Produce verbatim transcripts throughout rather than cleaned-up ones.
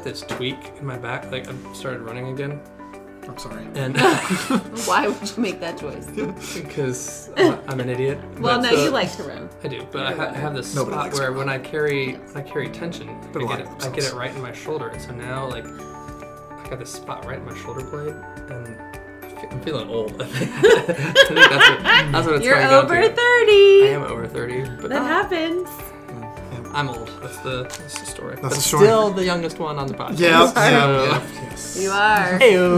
this tweak in my back. Like, I started running again. I'm sorry. And why would you make that choice? Because uh, I'm an idiot. Well, But, no, uh, you like to run. I do, but I, ha- I have this Nobody spot likes where to when I run. carry when I carry tension, I But a lot get, of it, I get themselves. it right in my shoulder. And so now, like, I got this spot right in my shoulder blade, and I fe- I'm feeling old. I think that's what, that's what it's You're coming down over to. thirty. I am over thirty, but That uh, happens. I'm old. That's the that's the story. That's but the story. Still the youngest one on the podcast. Yeah, So- yeah, yeah. Yes. You are.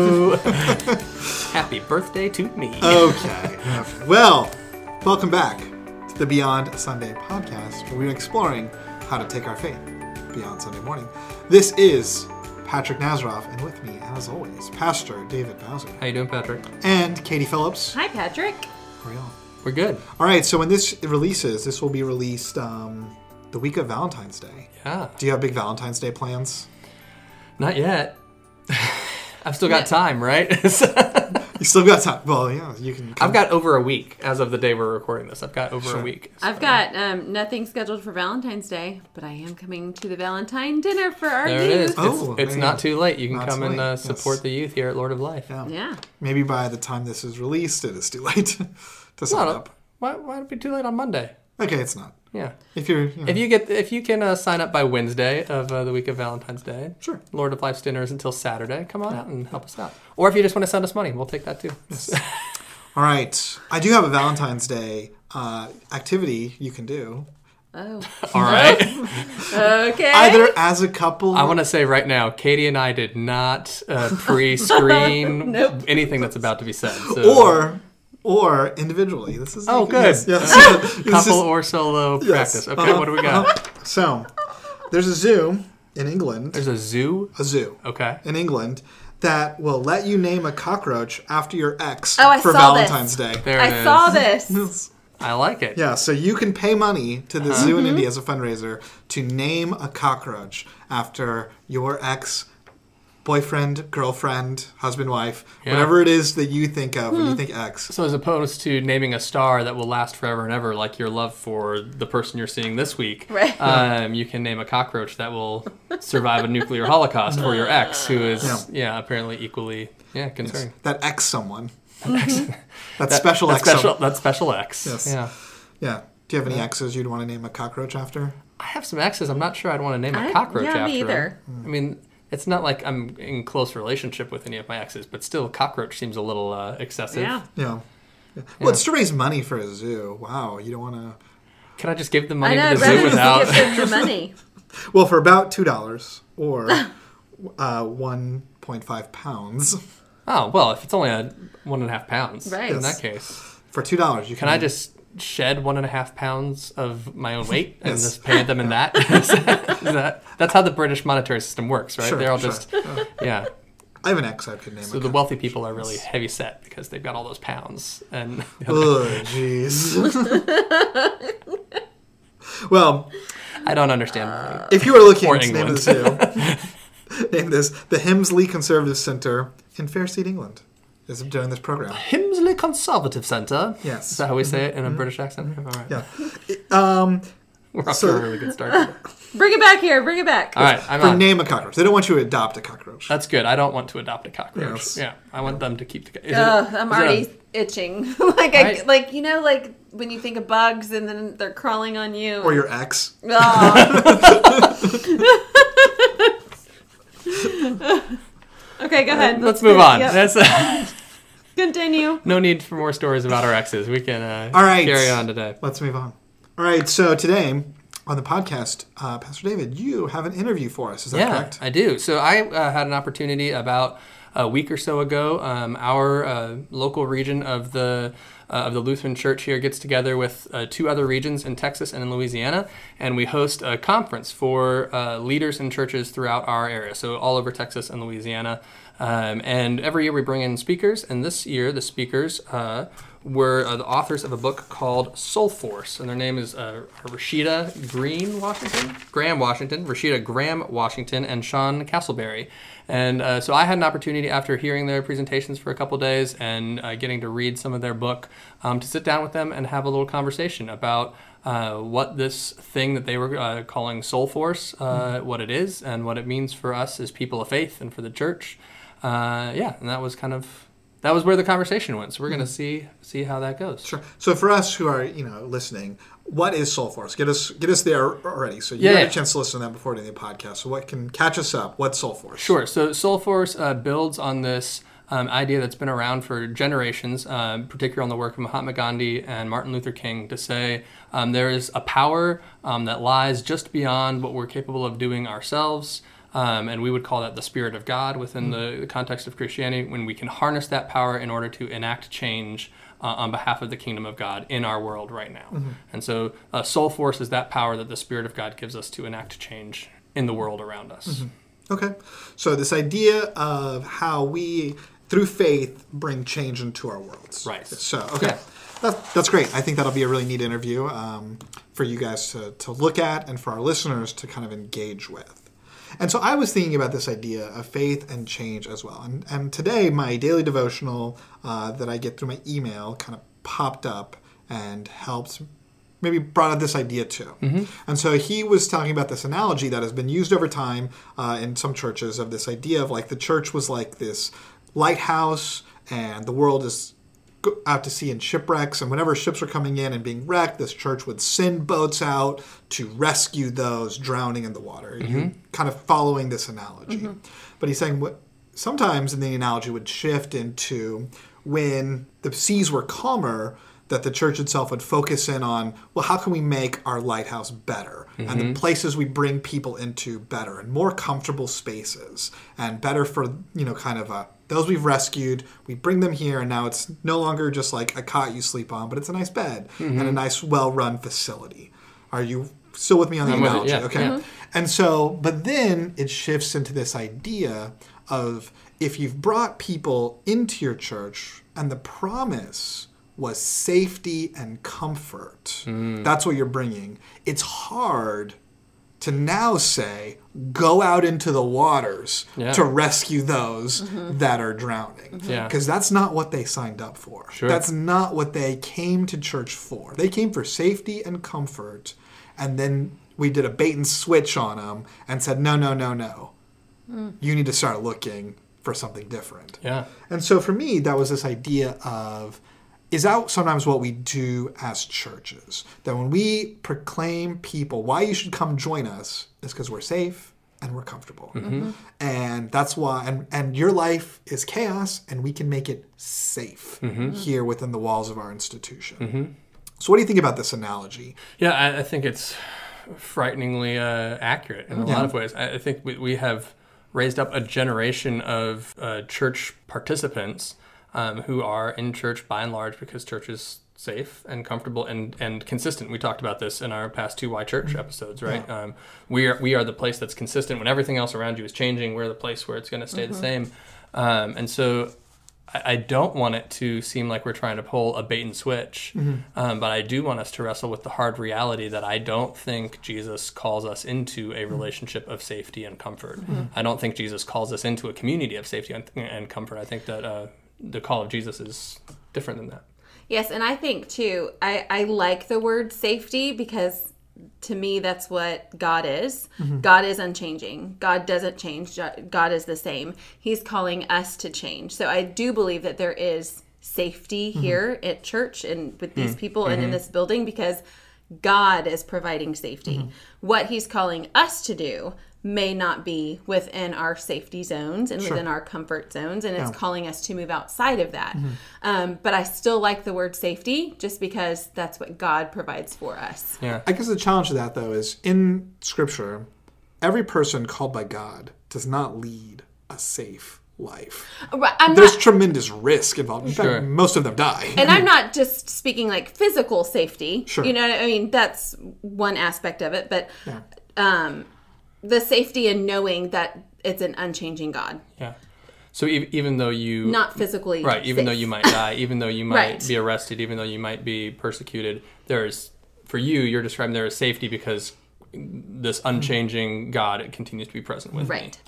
Heyo. Happy birthday to me. Okay. okay. Well, welcome back to the Beyond Sunday podcast, where we're exploring how to take our faith beyond Sunday morning. This is Patrick Nazaroff, and with me, as always, Pastor David Bowser How you doing, Patrick? and Katie Phillips. Hi, Patrick. How are y'all? We're good. All right, so when this releases, this will be released um, the week of Valentine's Day. Yeah. Do you have big Valentine's Day plans? Not yet. I've still got Yeah. time, right? You still got time. Well, yeah, you can. Come. I've got over a week as of the day we're recording this. I've got over Sure. a week. I've got um, nothing scheduled for Valentine's Day, but I am coming to the Valentine dinner for our There it is. youth. Oh, it's it's there not you too late. You can Not come too and late, uh, yes. support the youth here at Lord of Life. Yeah. Yeah. Maybe by the time this is released, it is too late to sign No, up. why, why would it be too late on Monday? Okay, it's not. Yeah. If you're, you know, If you get if you can uh, sign up by Wednesday of uh, the week of Valentine's Day, Sure. Lord of Life's dinner is until Saturday. Come on out and help us out. Or if you just want to send us money, we'll take that too. all right. I do have a Valentine's Day uh, activity you can do. Oh. All right. Okay. Either as a couple. I want to say right now, Katie and I did not uh, pre-screen Nope. anything that's about to be said. So. or or individually. This is Oh, good. Yes, yes. This couple is- or solo yes. practice. Okay, Uh-huh, what do we got? uh-huh. So, there's a zoo in England. There's a zoo. a zoo Okay. in England that will let you name a cockroach after your ex Oh, I for saw this. Valentine's Day. There it I is. saw this. I like it. Yeah, so you can pay money to the Uh-huh. zoo in Mm-hmm. India as a fundraiser to name a cockroach after your ex boyfriend, girlfriend, husband, wife, Yeah. whatever it is that you think of Hmm. when you think ex. So as opposed to naming a star that will last forever and ever, like your love for the person you're seeing this week, Right. um, you can name a cockroach that will survive a nuclear holocaust for your ex, who is Yeah. yeah, apparently equally yeah concerning. That ex someone. Mm-hmm. That, That special that ex special someone. that special ex. Yes. Yeah. Yeah. Do you have any exes you'd want to name a cockroach after? I have some exes. I'm not sure I'd want to name a I- cockroach yeah, after me them. either. Hmm. I mean, it's not like I'm in close relationship with any of my exes, but still, cockroach seems a little uh, excessive. Yeah. Yeah. yeah. Well, it's to raise money for a zoo. Wow, you don't want to. Can I just give the I money know. to I'd the zoo rather just without? give them the money. Well, for about two dollars or uh, one point five pounds. Oh well, if it's only a one and a half pounds, Right. in Yes. that case, For two dollars, you can. can I just shed one and a half pounds of my own weight and Yes. just pay them in that? Is that, is that? That's how the British monetary system works, right? Sure, They're all sure. just yeah. I have an ex I could name. So a the cock- wealthy people are really heavy set because they've got all those pounds and. Ugh, jeez. Well, I don't understand. if you were looking Or to name England. the zoo, name this the Hemsley Conservative Centre in Fairseat, England. Is doing this program. Hemsley Conservative Centre. Yes. Is that how we say it in a British accent? All right. Yeah. Um, We're off So- to a really good start. All Bring it back here. Bring it back. right, I'm for on. name a cockroach. They don't want you to adopt a cockroach. That's good. I don't want to adopt a cockroach. Yes. Yeah, I want them to keep the. Is it- Ugh, I'm is it a- already itching. like, I, I- like you know, like when you think of bugs and then they're crawling on you. Or your ex. Aw. Okay, go ahead. Let's move on. Yep. That's uh, Continue. no need for more stories about our exes. We can uh, All right. carry on today. Let's move on. All right. So today on the podcast, uh, Pastor David, you have an interview for us. Is that Yeah, correct? I do. So I uh, had an opportunity about a week or so ago. Um, our uh, local region of the uh, of the Lutheran Church here gets together with uh, two other regions in Texas and in Louisiana, and we host a conference for uh, leaders in churches throughout our area, so all over Texas and Louisiana. Um, and every year we bring in speakers, and this year the speakers uh, were uh, the authors of a book called Soul Force, and their name is uh, Rashida Green Washington, Graham Washington, Rashida Graham Washington, and Sean Castleberry. And uh, so I had an opportunity after hearing their presentations for a couple days and uh, getting to read some of their book um, to sit down with them and have a little conversation about uh, what this thing that they were uh, calling Soul Force, uh, mm-hmm. what it is and what it means for us as people of faith and for the church. Uh, yeah, and that was kind of that was where the conversation went. So we're mm-hmm. going to see see how that goes. Sure. So for us who are you know listening, what is Soul Force? Get us get us there already. So you yeah, had yeah. a chance to listen to that before doing the podcast. So what can catch us up? What's Soul Force? Sure. So Soul Force uh, builds on this um, idea that's been around for generations, uh, particularly on the work of Mahatma Gandhi and Martin Luther King, to say um, there is a power um, that lies just beyond what we're capable of doing ourselves. Um, and we would call that the Spirit of God within mm-hmm. the, the context of Christianity, when we can harness that power in order to enact change uh, on behalf of the kingdom of God in our world right now. Mm-hmm. And so uh, Soul Force is that power that the Spirit of God gives us to enact change in the world around us. Mm-hmm. Okay. So this idea of how we, through faith, bring change into our worlds. Right. So, okay. Yeah. That, that's great. I think that'll be a really neat interview um, for you guys to, to look at and for our listeners to kind of engage with. And so I was thinking about this idea of faith and change as well. And, and today, my daily devotional uh, that I get through my email kind of popped up and helped, maybe brought up this idea too. Mm-hmm. And so he was talking about this analogy that has been used over time uh, in some churches, of this idea of like the church was like this lighthouse and the world is out to sea in shipwrecks, and whenever ships were coming in and being wrecked, this church would send boats out to rescue those drowning in the water. Mm-hmm. You kind of following this analogy. Mm-hmm. But he's saying what sometimes in the analogy would shift into when the seas were calmer, that the church itself would focus in on, well, how can we make our lighthouse better? Mm-hmm. And the places we bring people into better and more comfortable spaces and better for, you know, kind of a, those we've rescued, we bring them here, and now it's no longer just like a cot you sleep on, but it's a nice bed mm-hmm. and a nice, well-run facility. Are you still with me on the I'm analogy? Yeah. Okay. Mm-hmm. And so, but then it shifts into this idea of if you've brought people into your church and the promise was safety and comfort, mm. that's what you're bringing. It's hard to now say, go out into the waters yeah. to rescue those mm-hmm. that are drowning. Because mm-hmm. yeah. that's not what they signed up for. Sure. That's not what they came to church for. They came for safety and comfort, and then we did a bait and switch on them and said, no, no, no, no. Mm. You need to start looking for something different. Yeah. And so for me, that was this idea of, is that sometimes what we do as churches? That when we proclaim people why you should come join us is because we're safe and we're comfortable. Mm-hmm. And that's why, and, and your life is chaos and we can make it safe mm-hmm. here within the walls of our institution. Mm-hmm. So what do you think about this analogy? Yeah, I, I think it's frighteningly uh, accurate in a yeah. lot of ways. I, I think we, we have raised up a generation of uh, church participants Um, who are in church by and large because church is safe and comfortable and, and consistent. We talked about this in our past two Why Church episodes, right? Yeah. Um, we are we are the place that's consistent when everything else around you is changing. We're the place where it's going to stay mm-hmm. the same. Um, and so I, I don't want it to seem like we're trying to pull a bait and switch, mm-hmm. um, but I do want us to wrestle with the hard reality that I don't think Jesus calls us into a relationship of safety and comfort. Mm-hmm. I don't think Jesus calls us into a community of safety and, and comfort. I think that uh, the call of Jesus is different than that. Yes, and I think, too, I, I like the word safety because, to me, that's what God is. Mm-hmm. God is unchanging. God doesn't change. God is the same. He's calling us to change. So I do believe that there is safety mm-hmm. here at church and with these mm-hmm. people mm-hmm. and in this building because God is providing safety. Mm-hmm. What he's calling us to do may not be within our safety zones and sure. within our comfort zones, and it's yeah. calling us to move outside of that. Mm-hmm. Um, but I still like the word safety just because that's what God provides for us. Yeah. I guess the challenge to that, though, is in Scripture, every person called by God does not lead a safe life. Right, I'm There's not, tremendous risk involved. In sure. fact, most of them die. And I'm not just speaking like physical safety. Sure. You know, I mean, that's one aspect of it, but yeah. um, the safety in knowing that it's an unchanging God. Yeah. So e- even though you... Not physically Right, even safe. though you might die, even though you might right. be arrested, even though you might be persecuted, there's, for you, you're describing there is safety because this unchanging God continues to be present with right. me.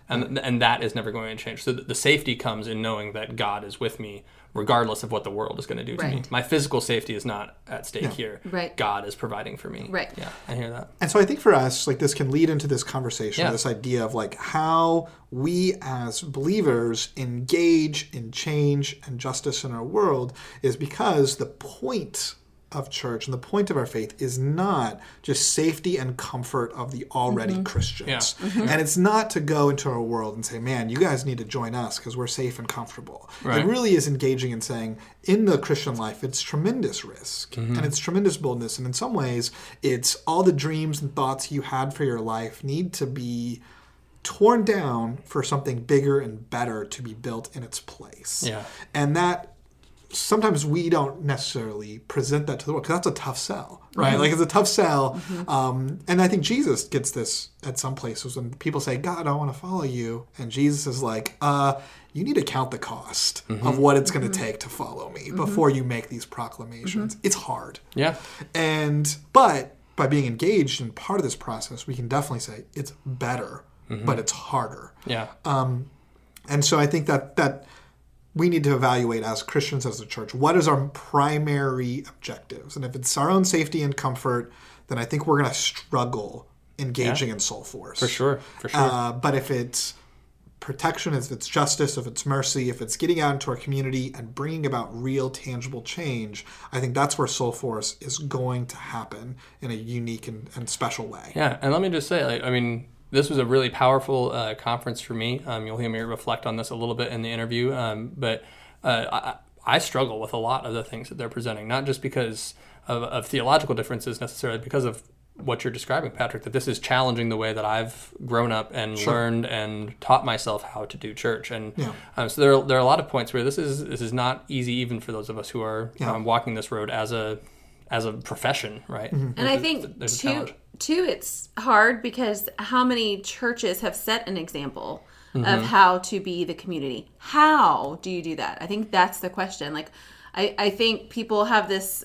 And and that is never going to change. So the safety comes in knowing that God is with me regardless of what the world is going to do to Right. me. My physical safety is not at stake Yeah. here. Right. God is providing for me. Right. Yeah, I hear that. And so I think for us, like this can lead into this conversation, Yeah. this idea of like how we as believers engage in change and justice in our world is because the point of church and the point of our faith is not just safety and comfort of the already Mm-hmm. Christians. Yeah. And it's not to go into our world and say, man, you guys need to join us because we're safe and comfortable. Right. It really is engaging in saying, in the Christian life, it's tremendous risk and it's tremendous boldness. And in some ways, it's all the dreams and thoughts you had for your life need to be torn down for something bigger and better to be built in its place. Yeah. And that sometimes we don't necessarily present that to the world because that's a tough sell, right? Mm-hmm. Like it's a tough sell. Mm-hmm. Um, and I think Jesus gets this at some places when people say, God, I want to follow you. And Jesus is like, uh, you need to count the cost Mm-hmm. of what it's going to take to follow me before you make these proclamations. Mm-hmm. It's hard. Yeah. And, but by being engaged in part of this process, we can definitely say it's better, Mm-hmm. but it's harder. Yeah. And so I think that that we need to evaluate as Christians, as a church, what is our primary objectives? And if it's our own safety and comfort, then I think we're going to struggle engaging Yeah. in soul force. For sure. For sure. Uh, but if it's protection, if it's justice, if it's mercy, if it's getting out into our community and bringing about real, tangible change, I think that's where soul force is going to happen in a unique and, and special way. Yeah, and let me just say, like, I mean, this was a really powerful uh, conference for me. Um, you'll hear me reflect on this a little bit in the interview, um, but uh, I, I struggle with a lot of the things that they're presenting, not just because of, of theological differences necessarily, because of what you're describing, Patrick, that this is challenging the way that I've grown up and Sure. learned and taught myself how to do church. And Yeah. um, so there are, there are a lot of points where this is this is not easy even for those of us who are Yeah. um, walking this road as a as a profession, right? Mm-hmm. And I There's a- think there's a too, challenge. too, it's hard because how many churches have set an example Mm-hmm. of how to be the community? How do you do that? I think that's the question. Like, I, I think people have this,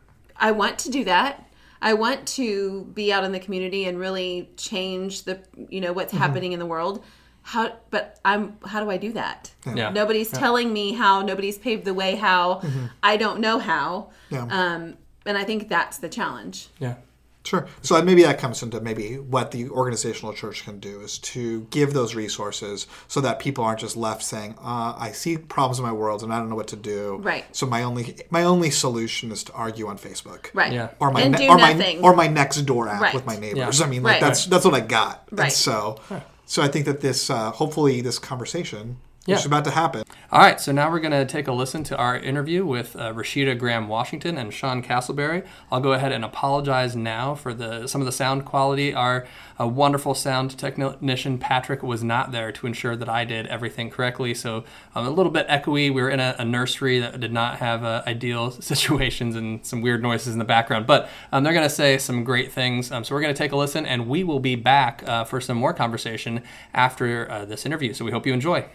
I want to do that. I want to be out in the community and really change the, you know, what's Mm-hmm. happening in the world. How, but I'm, how do I do that? Yeah. Nobody's Yeah. telling me how, nobody's paved the way how, I don't know how. Yeah. Um, and I think that's the challenge. Yeah. Sure. So maybe that comes into maybe what the organizational church can do is to give those resources so that people aren't just left saying, uh, I see problems in my world and I don't know what to do. Right. So my only my only solution is to argue on Facebook. Right. Yeah. Or my and ne- do or my nothing. or my next door app Right. with my neighbors. Yeah. I mean, like Right. that's that's what I got. And Right. so so I think that this uh, hopefully this conversation Yeah. which is about to happen. All right, so now we're going to take a listen to our interview with uh, Rashida Graham Washington and Sean Castleberry. I'll go ahead and apologize now for the some of the sound quality. Our uh, wonderful sound technician, Patrick, was not there to ensure that I did everything correctly, so um, a little bit echoey. We were in a, a nursery that did not have uh, ideal situations and some weird noises in the background, but um, they're going to say some great things. Um, so we're going to take a listen, and we will be back uh, for some more conversation after uh, this interview, so we hope you enjoy.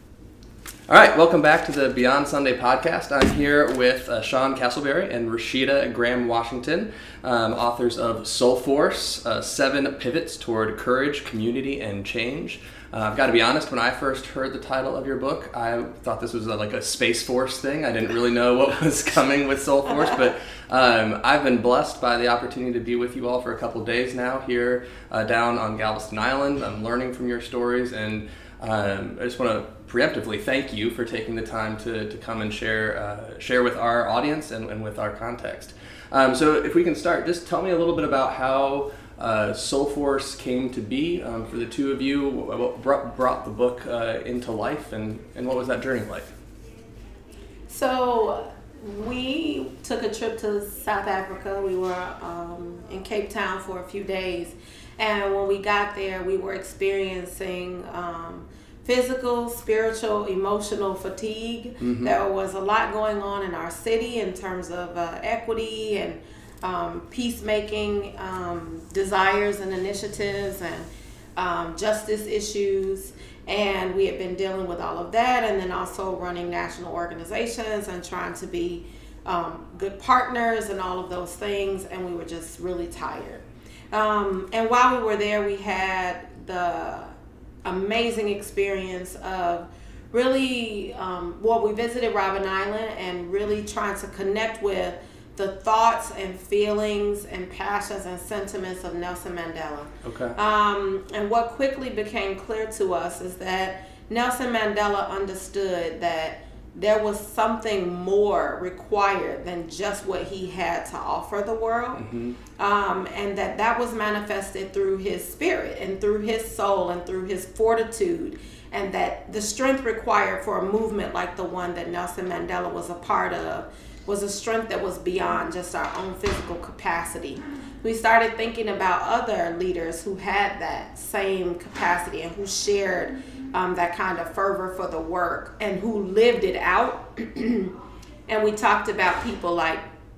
All right, welcome back to the Beyond Sunday podcast. I'm here with uh, Sean Castleberry and Rashida Graham Washington, um, authors of Soul Force, uh, Seven Pivots Toward Courage, Community, and Change. Uh, I've got to be honest, when I first heard the title of your book, I thought this was a, like a Space Force thing. I didn't really know what was coming with Soul Force, but um, I've been blessed by the opportunity to be with you all for a couple days now here uh, down on Galveston Island. I'm learning from your stories, and um, I just want to preemptively thank you for taking the time to, to come and share uh, share with our audience and, and with our context. Um, so if we can start, just tell me a little bit about how uh, Soul Force came to be um, for the two of you, what brought, brought the book uh, into life, and, and what was that journey like? So we took a trip to South Africa. We were um, in Cape Town for a few days, and when we got there, we were experiencing um, physical, spiritual, emotional fatigue. Mm-hmm. There was a lot going on in our city in terms of uh, equity and um, peacemaking um, desires and initiatives and um, justice issues. And we had been dealing with all of that, and then also running national organizations and trying to be um, good partners and all of those things. And we were just really tired. Um, and while we were there, we had the amazing experience of really, um, well, we visited Robben Island and really trying to connect with the thoughts and feelings and passions and sentiments of Nelson Mandela. Okay. Um, and what quickly became clear to us is that Nelson Mandela understood that there was something more required than just what he had to offer the world. Mm-hmm. Um, and that that was manifested through his spirit and through his soul and through his fortitude, and that the strength required for a movement like the one that Nelson Mandela was a part of was a strength that was beyond just our own physical capacity. We started thinking about other leaders who had that same capacity and who shared um, that kind of fervor for the work and who lived it out. And we talked about people like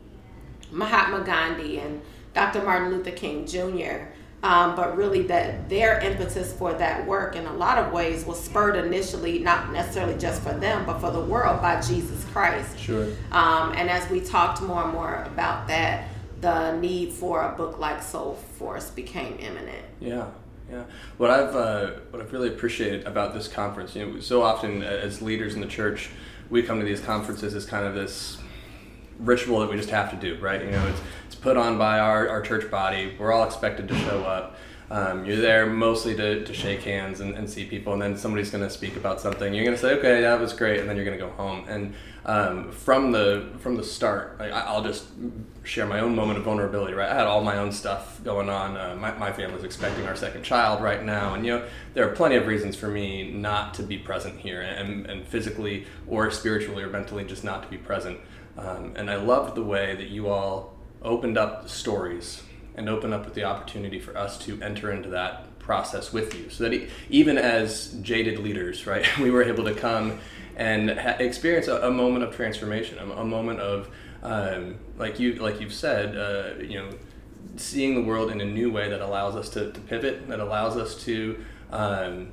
Mahatma Gandhi and Doctor Martin Luther King Junior Um, but really that their impetus for that work in a lot of ways was spurred initially, not necessarily just for them, but for the world by Jesus Christ. Sure. Um, and as we talked more and more about that, the need for a book like Soul Force became imminent. Yeah. Yeah. What I've uh, what I've really appreciated about this conference, you know, so often as leaders in the church, we come to these conferences as kind of this ritual that we just have to do, right? You know, it's it's put on by our, our church body. We're all expected to show up. Um, you're there mostly to, to shake hands and, and see people, and then somebody's going to speak about something. You're going to say, okay, that was great, and then you're going to go home. And um, from the from the start, like, I'll just share my own moment of vulnerability, right? I had all my own stuff going on. Uh, my, my family's expecting our second child right now, and you know, there are plenty of reasons for me not to be present here, and, and physically or spiritually or mentally just not to be present. Um, and I loved the way that you all opened up stories and opened up with the opportunity for us to enter into that process with you, so that e- even as jaded leaders, right, we were able to come and ha- experience a, a moment of transformation, a, a moment of, um, like you, like you've said, uh, you know, seeing the world in a new way that allows us to, to pivot, that allows us to um,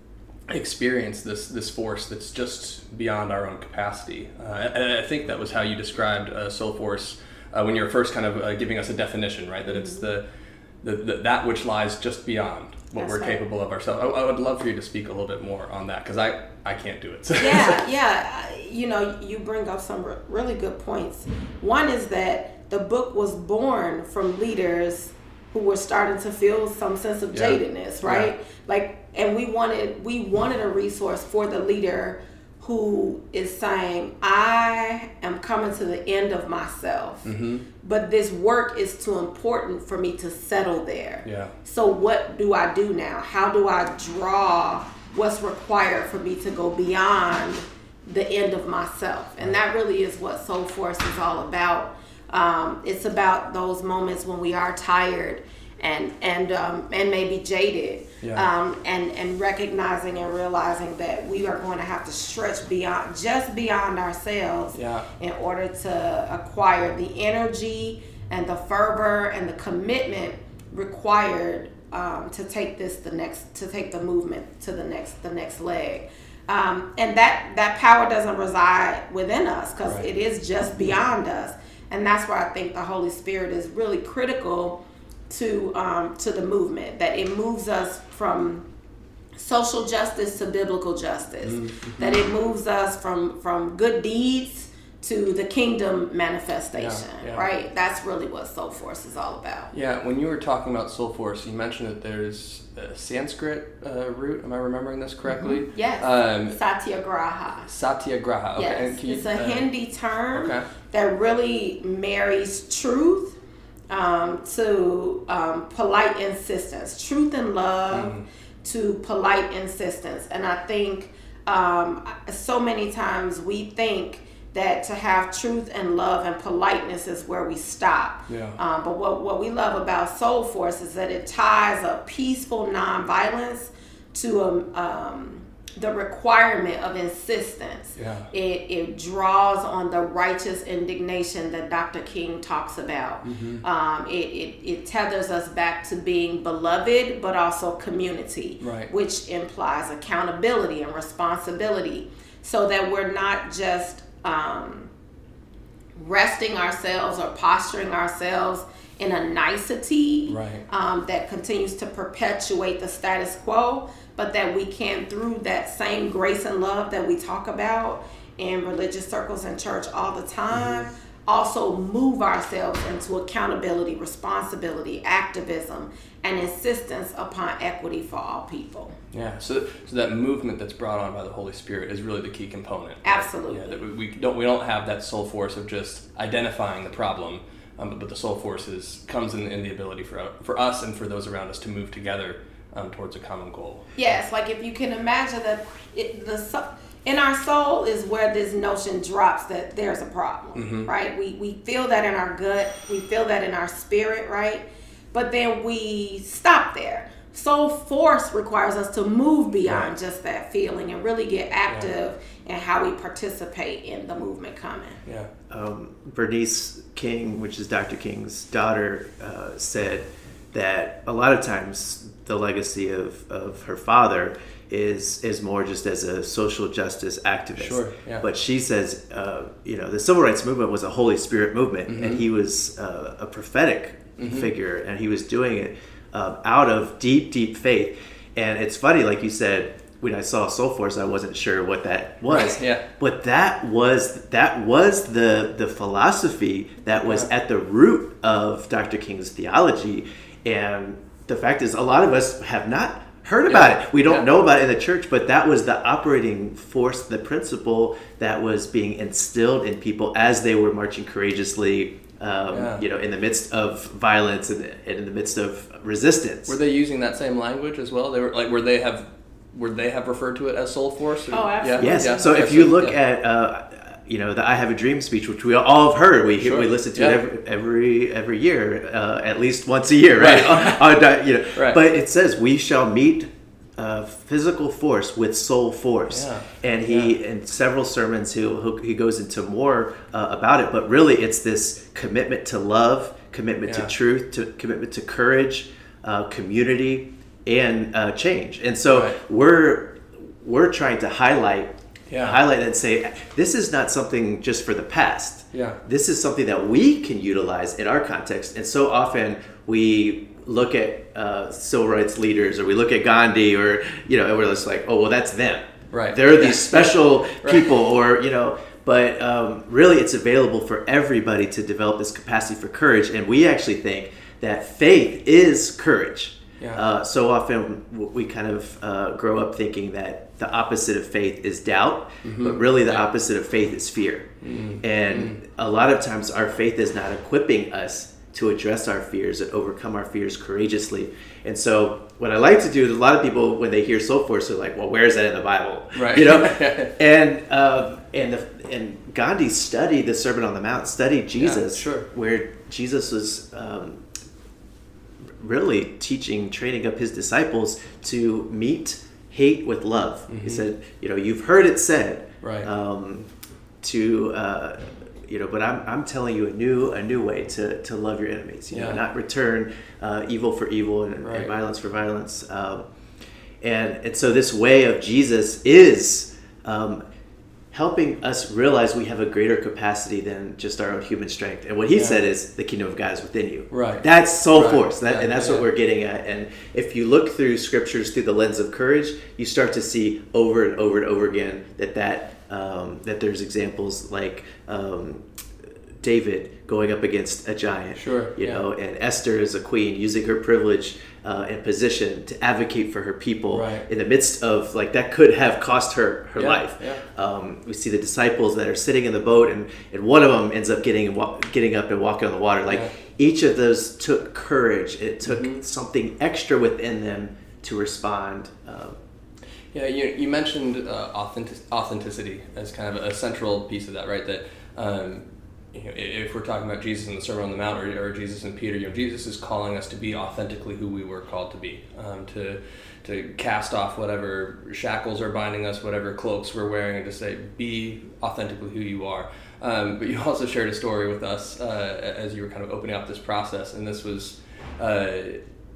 experience this this force that's just beyond our own capacity. Uh, and I think that was how you described uh, Soul Force uh, when you were first kind of uh, giving us a definition, right? That it's the, the, the that which lies just beyond what That's we're right. capable of ourselves. I, I would love for you to speak a little bit more on that, because I, I can't do it. So. Yeah, yeah. You know, you bring up some re- really good points. One is that the book was born from leaders who were starting to feel some sense of Yeah. jadedness, right? Yeah. Like, and we wanted we wanted a resource for the leader who is saying, I am coming to the end of myself, Mm-hmm. but this work is too important for me to settle there. Yeah. So what do I do now? How do I draw what's required for me to go beyond the end of myself? And that really is what Soul Force is all about. Um, it's about those moments when we are tired and and um, and maybe jaded, Yeah. um, and and recognizing and realizing that we are going to have to stretch beyond just beyond ourselves Yeah. in order to acquire the energy and the fervor and the commitment required um, to take this the next to take the movement to the next the next leg. Um, and that that power doesn't reside within us, because Right. it is just beyond us. And that's where I think the Holy Spirit is really critical to um, to the movement, that it moves us from social justice to biblical justice, Mm-hmm. that it moves us from, from good deeds to the kingdom manifestation, Yeah, yeah. right? That's really what Soul Force is all about. Yeah, when you were talking about Soul Force, you mentioned that there's a Sanskrit uh, root. Am I remembering this correctly? Yes, Um, Satyagraha. Satyagraha. Okay. Yes, and can you- it's a uh, Hindi term okay. that really marries truth um, to um, polite insistence, truth and love Mhm. to polite insistence. And I think um, so many times we think that to have truth and love and politeness is where we stop. Yeah. Um, but what, what we love about Soul Force is that it ties a peaceful nonviolence to um, um, the requirement of insistence. Yeah. It, it draws on the righteous indignation that Doctor King talks about. Mm-hmm. Um, it, it, it tethers us back to being beloved, but also community, Right. which implies accountability and responsibility, so that we're not just um, resting ourselves or posturing ourselves in a nicety Right. um, that continues to perpetuate the status quo, but that we can, through that same grace and love that we talk about in religious circles and church all the time, mm-hmm. also move ourselves into accountability, responsibility, activism, and insistence upon equity for all people. Yeah, so so that movement that's brought on by the Holy Spirit is really the key component. Right? Absolutely. Yeah, that we, we don't we don't have that soul force of just identifying the problem, um, but, but the soul force is comes in, in the ability for for us and for those around us to move together um, towards a common goal. Yes, like if you can imagine that it, the in our soul is where this notion drops that there's a problem, mm-hmm. right? We we feel that in our gut, we feel that in our spirit, right? But then we stop there. Soul force requires us to move beyond right. just that feeling and really get active yeah. in how we participate in the movement coming. Yeah. Um, Bernice King, which is Doctor King's daughter, uh, said that a lot of times the legacy of, of her father is is more just as a social justice activist. Sure, yeah. But she says, uh, you know, the civil rights movement was a Holy Spirit movement, mm-hmm. and he was uh, a prophetic mm-hmm. figure, and he was doing it uh, out of deep, deep faith. And it's funny, like you said, when I saw Soul Force, I wasn't sure what that was. Right, yeah. But that was that was the the philosophy that was yeah. at the root of Doctor King's theology. And the fact is, a lot of us have not heard about yeah. it. We don't yeah. know about it in the church, but that was the operating force, the principle that was being instilled in people as they were marching courageously, um, yeah. you know, in the midst of violence and, and in the midst of resistance. Were they using that same language as well? They were like, were they have, would they have referred to it as soul force? Or, oh, absolutely. Yeah? Yes. Yeah. So okay, if you so, look yeah. at, uh, you know, the I Have a Dream speech, which we all have heard, we sure. we listen to yeah. it every every, every year, uh, at least once a year, right? Right. on, on, you know, right. But it says we shall meet uh, physical force with soul force, yeah. and he yeah. in several sermons he he goes into more uh, about it. But really, it's this commitment to love, commitment yeah. to truth, to commitment to courage, uh, community, and uh, change. And so right. we're we're trying to highlight. Yeah. highlight and say, this is not something just for the past. Yeah. This is something that we can utilize in our context. And so often we look at uh, civil rights leaders, or we look at Gandhi, or, you know, and we're just like, oh, well, that's them. Right. They're these special right. people, or, you know, but um, really it's available for everybody to develop this capacity for courage. And we actually think that faith is courage. Yeah. Uh, so often we kind of uh, grow up thinking that the opposite of faith is doubt, mm-hmm. but really the yeah. opposite of faith is fear. Mm-hmm. And mm-hmm. a lot of times our faith is not equipping us to address our fears and overcome our fears courageously. And so what I like to do is, a lot of people, when they hear Soul Force, are like, well, where is that in the Bible? Right. You know? and um, and the, and Gandhi studied the Sermon on the Mount, studied Jesus, yeah, sure. where Jesus was um, really teaching, training up his disciples to meet hate with love. Mm-hmm. He said, you know, you've heard it said, right? Um, to uh, you know, but I'm I'm telling you a new a new way to, to love your enemies. You yeah. know, not return uh, evil for evil and, right. and violence for violence. Um, and and so this way of Jesus is um, helping us realize we have a greater capacity than just our own human strength. And what he yeah. said is, the kingdom of God is within you. Right. That's soul right. force. That, yeah, and that's yeah. what we're getting at. And if you look through scriptures through the lens of courage, you start to see over and over and over again that that, um, that there's examples like um, David going up against a giant. Sure. You yeah. know, and Esther as a queen using her privilege Uh, and position to advocate for her people right. in the midst of, like, that could have cost her her yeah, life. Yeah. Um, we see the disciples that are sitting in the boat, and, and one of them ends up getting getting up and walking on the water. Like yeah. each of those took courage. It took mm-hmm. something extra within them to respond. Um, yeah, you you mentioned uh, authentic, authenticity as kind of a central piece of that, right? That um, you know, if we're talking about Jesus in the Sermon on the Mount, or, or Jesus and Peter, you know, Jesus is calling us to be authentically who we were called to be, um, to to cast off whatever shackles are binding us, whatever cloaks we're wearing, and to say, be authentically who you are. Um, but you also shared a story with us uh, as you were kind of opening up this process, and this was uh,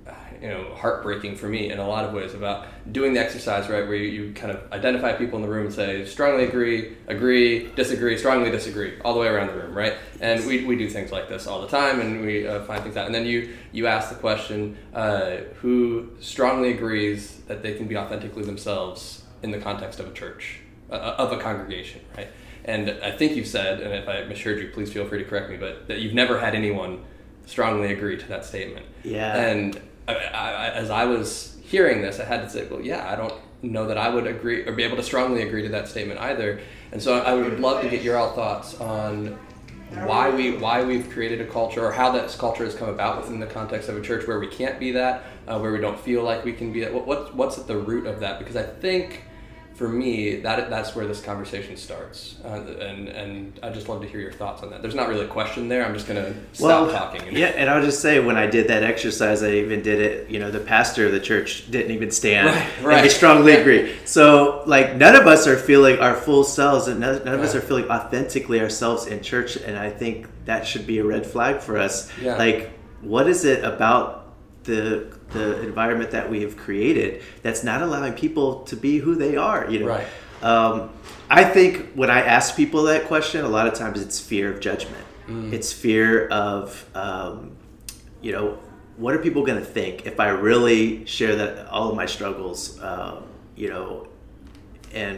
you know, heartbreaking for me in a lot of ways about doing the exercise, right, where you, you kind of identify people in the room and say strongly agree, agree, disagree, strongly disagree, all the way around the room, right? And we, we do things like this all the time, and we uh, find things out. And then you, you ask the question, uh, who strongly agrees that they can be authentically themselves in the context of a church, uh, of a congregation, right? And I think you've said, and if I misheard you, please feel free to correct me, but that you've never had anyone strongly agree to that statement. Yeah. And I, I, as I was hearing this, I had to say, well, yeah, I don't know that I would agree or be able to strongly agree to that statement either. And so I would love to get your all thoughts on why we why we've created a culture, or how this culture has come about within the context of a church where we can't be that, uh, where we don't feel like we can be that. What, what what's at the root of that? Because I think, for me, that that's where this conversation starts, uh, and and I just love to hear your thoughts on that. There's not really a question there. I'm just gonna stop well, talking. And yeah, and I'll just say, when I did that exercise, I even did it. You know, the pastor of the church didn't even stand, right, right. and they strongly agree. So, like, none of us are feeling our full selves, and none, none of yeah. us are feeling authentically ourselves in church. And I think that should be a red flag for us. Yeah. Like, what is it about the the environment that we have created that's not allowing people to be who they are, you know? Right. Um, I think when I ask people that question, a lot of times it's fear of judgment. Mm. It's fear of, um, you know, what are people going to think if I really share that all of my struggles, uh, you know, and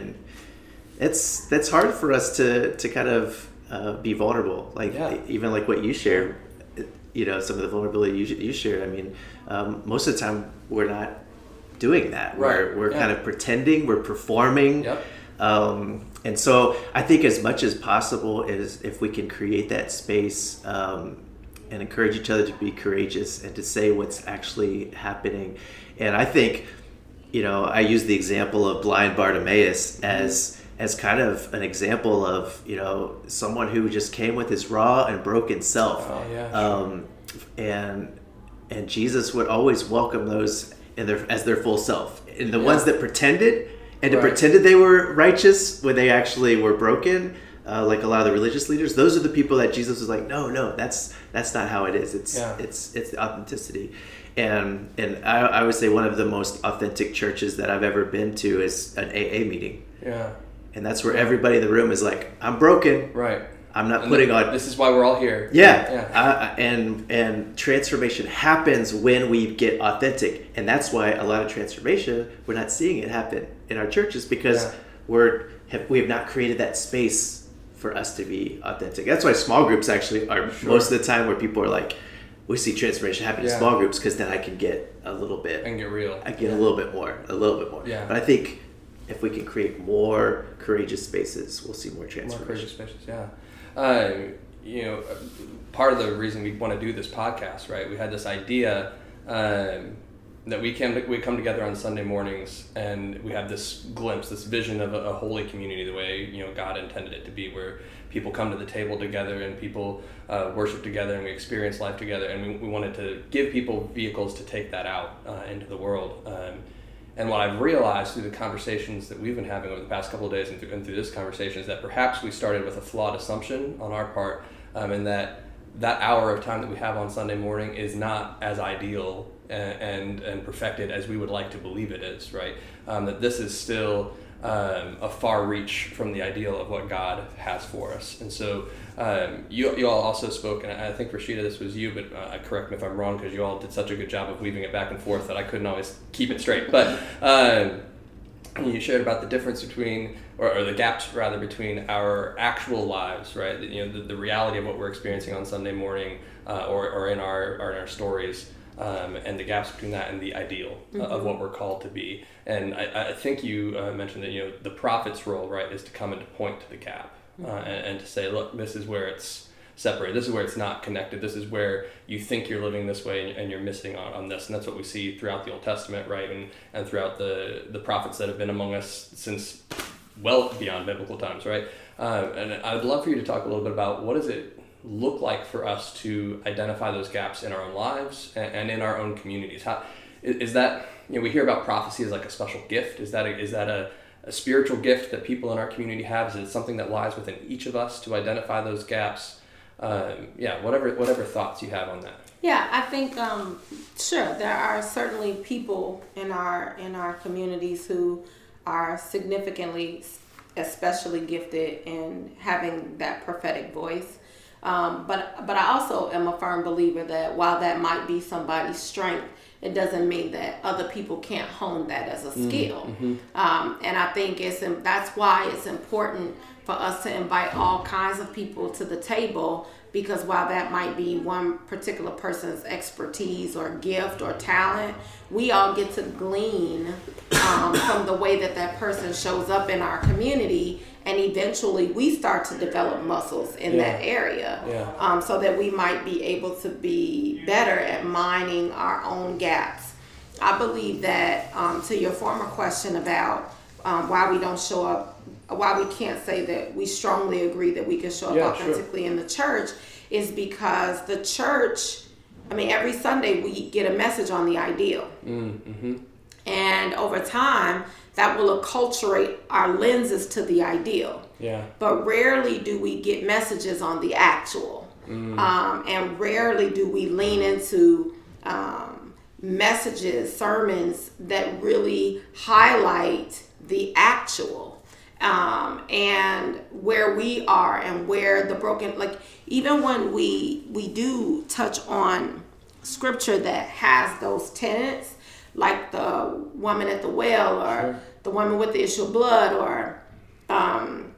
it's that's hard for us to to kind of uh, be vulnerable, like yeah. even like what you shared. You know, some of the vulnerability you, you shared. I mean, um, most of the time we're not doing that. Right. We're we're yeah. kind of pretending. We're performing. Yep. Um, and so I think as much as possible is if we can create that space um, and encourage each other to be courageous and to say what's actually happening. And I think, you know, I use the example of blind Bartimaeus as. Mm-hmm. as kind of an example of, you know, someone who just came with his raw and broken self. Oh, yeah, um, and and Jesus would always welcome those in their as their full self. And the yeah. ones that pretended and right. pretended they were righteous when they actually were broken, uh, like a lot of the religious leaders, those are the people that Jesus was like, no, no, that's that's not how it is. It's yeah. it's it's the authenticity. And and I, I would say one of the most authentic churches that I've ever been to is an A A meeting. Yeah. And that's where everybody in the room is like, I'm broken. Right. I'm not and putting the, on. This is why we're all here. Yeah. yeah. Uh, and and transformation happens when we get authentic, and that's why a lot of transformation we're not seeing it happen in our churches because yeah. we're have, we have not created that space for us to be authentic. That's why small groups actually are sure. most of the time where people are like, we see transformation happen yeah. in small groups because then I can get a little bit and get real. I get yeah. a little bit more, a little bit more. Yeah. But I think if we can create more courageous spaces, we'll see more transformation. More courageous spaces, yeah. Um, you know, part of the reason we want to do this podcast, right? We had this idea um, that we can we come together on Sunday mornings and we have this glimpse, this vision of a, a holy community, the way you know God intended it to be, where people come to the table together and people uh, worship together and we experience life together, and we, we wanted to give people vehicles to take that out uh, into the world. Um, And what I've realized through the conversations that we've been having over the past couple of days and through, and through this conversation is that perhaps we started with a flawed assumption on our part, um, and that that hour of time that we have on Sunday morning is not as ideal and and, and perfected as we would like to believe it is, right? Um, that this is still um, a far reach from the ideal of what God has for us. And so um, you, you all also spoke, and I think Rashida, this was you, but uh, correct me if I'm wrong, because you all did such a good job of weaving it back and forth that I couldn't always keep it straight. But um, you shared about the difference between, or, or the gaps rather, between our actual lives, right? You know, the, the reality of what we're experiencing on Sunday morning, uh, or, or in our or in our stories, um, and the gaps between that and the ideal mm-hmm. uh, of what we're called to be. And I, I think you uh, mentioned that you know the prophet's role, right, is to come and to point to the gap. Uh, and, and to say, look, this is where it's separated. This is where it's not connected. This is where you think you're living this way and, and you're missing on, on this. And that's what we see throughout the Old Testament, right? And, and throughout the, the prophets that have been among us since well beyond biblical times, right? Uh, and I'd love for you to talk a little bit about what does it look like for us to identify those gaps in our own lives and, and in our own communities? How is, is that, you know, we hear about prophecy as like a special gift. Is that a, is that a a spiritual gift that people in our community have? Is it something that lies within each of us to identify those gaps? Um, yeah, whatever whatever thoughts you have on that. Yeah, I think um, sure there are certainly people in our in our communities who are significantly, especially gifted in having that prophetic voice. Um, but but I also am a firm believer that while that might be somebody's strength, it doesn't mean that other people can't hone that as a skill. Mm-hmm. Um, and I think it's that's why it's important for us to invite all kinds of people to the table, because while that might be one particular person's expertise or gift or talent, we all get to glean um, from the way that that person shows up in our community, and eventually we start to develop muscles in yeah. that area yeah. um, so that we might be able to be better at mining our own gaps. I believe that um, to your former question about um, why we don't show up, why we can't say that we strongly agree that we can show up yeah, authentically sure. in the church, is because the church, I mean, every Sunday we get a message on the ideal. Mm-hmm. And over time, that will acculturate our lenses to the ideal. Yeah. But rarely do we get messages on the actual. Mm. Um, and rarely do we lean into um, messages, sermons that really highlight the actual. Um, and where we are and where the broken, like even when we we do touch on scripture that has those tenets, like the woman at the well, or sure. the woman with the issue of blood, or um,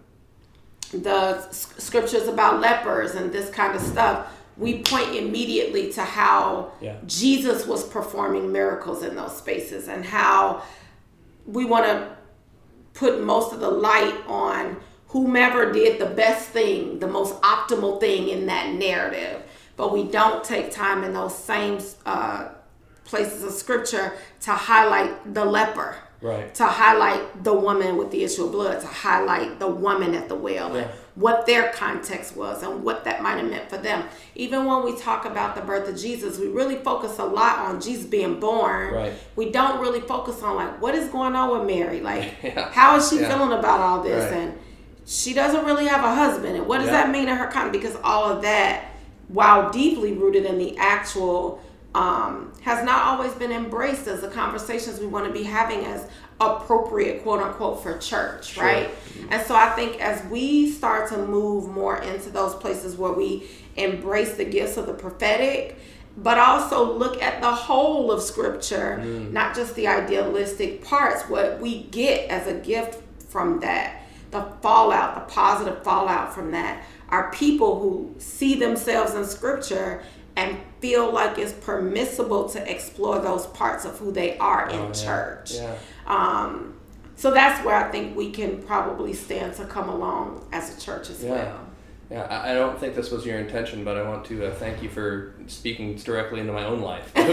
the s- scriptures about lepers and this kind of stuff, we point immediately to how yeah. Jesus was performing miracles in those spaces, and how we want to put most of the light on whomever did the best thing, the most optimal thing in that narrative. But we don't take time in those same uh, places of scripture to highlight the leper, right? To highlight the woman with the issue of blood, to highlight the woman at the well, yeah. and what their context was and what that might have meant for them. Even when we talk about the birth of Jesus, we really focus a lot on Jesus being born. Right. We don't really focus on like what is going on with Mary, like yeah. how is she yeah. feeling about all this, right. and she doesn't really have a husband, and what does yeah. that mean in her context? Because all of that, while deeply rooted in the actual, um, has not always been embraced as the conversations we want to be having as appropriate, quote unquote, for church, sure. right? Mm-hmm. And so I think as we start to move more into those places where we embrace the gifts of the prophetic, but also look at the whole of scripture, mm. not just the idealistic parts, what we get as a gift from that, the fallout, the positive fallout from that, are people who see themselves in scripture and feel like it's permissible to explore those parts of who they are in oh, yeah. church. Yeah. Um, so that's where I think we can probably stand to come along as a church as yeah. well. Yeah, I don't think this was your intention, but I want to uh, thank you for speaking directly into my own life. I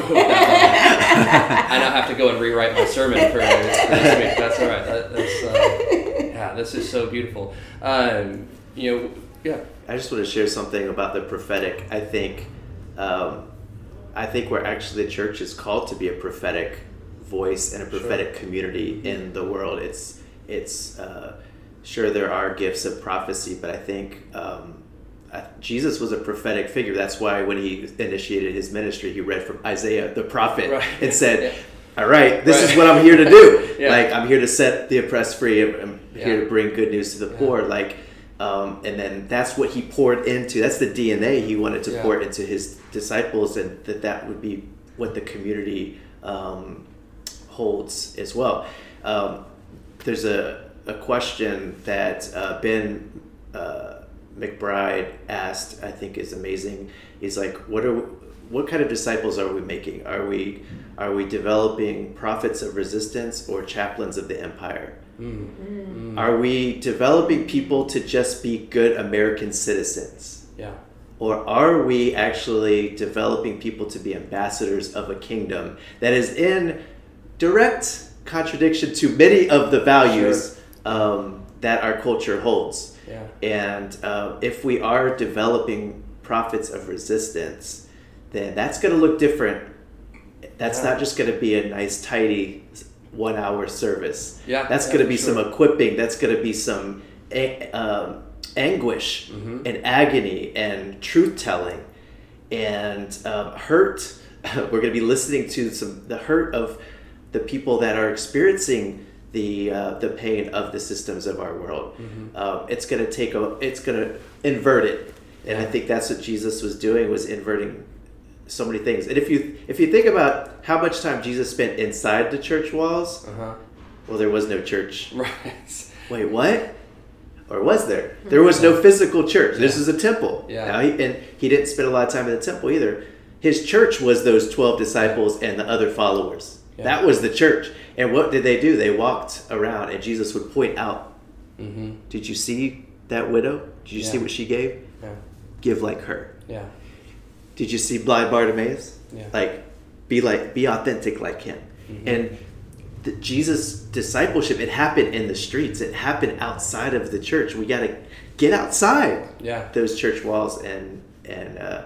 now have to go and rewrite my sermon for, for this week. That's all right. That, that's, uh, yeah, this is so beautiful. Um, you know, yeah. I just want to share something about the prophetic. I think, um, I think we're actually, the church is called to be a prophetic voice and a prophetic sure. community in the world. It's, it's. Uh, Sure, there are gifts of prophecy, but I think um, I, Jesus was a prophetic figure. That's why when he initiated his ministry, he read from Isaiah, the prophet, right. and said, yeah. all right, this right. is what I'm here to do. yeah. Like, I'm here to set the oppressed free. I'm, I'm yeah. here to bring good news to the yeah. poor. Like, um, and then that's what he poured into. That's the D N A he wanted to yeah. pour into his disciples, and that that would be what the community um, holds as well. Um, there's a... a question that uh, Ben uh, McBride asked, I think is amazing. He's like, what are what kind of disciples are we making? Are we are we developing prophets of resistance or chaplains of the empire? Mm. Mm. Are we developing people to just be good American citizens? Yeah. Or are we actually developing people to be ambassadors of a kingdom that is in direct contradiction to many of the values sure. Um, that our culture holds. Yeah. And uh, if we are developing prophets of resistance, then that's going to look different. That's yeah. not just going to be a nice, tidy one hour service. Yeah, that's yeah, going to be sure. some equipping. That's going to be some a- um, anguish mm-hmm. and agony and truth telling. and um, hurt. We're going to be listening to some the hurt of the people that are experiencing the uh, the pain of the systems of our world. Mm-hmm. Um, it's going to take a, it's going to invert it, and I think that's what Jesus was doing, was inverting so many things. And if you if you think about how much time Jesus spent inside the church walls, uh-huh. well, there was no church. Right. Wait, what? Or was there? There was no physical church. This is a temple. Yeah. Now, he, and he didn't spend a lot of time in the temple either. His church was those twelve disciples and the other followers. Yeah. That was the church. And what did they do? They walked around, and Jesus would point out, mm-hmm. did you see that widow? Did you yeah. see what she gave? Yeah. Give like her. Yeah. Did you see blind Bartimaeus? Yeah. Like, be like, be authentic like him. Mm-hmm. And the Jesus discipleship, it happened in the streets. It happened outside of the church. We got to get outside yeah. those church walls. And, and uh,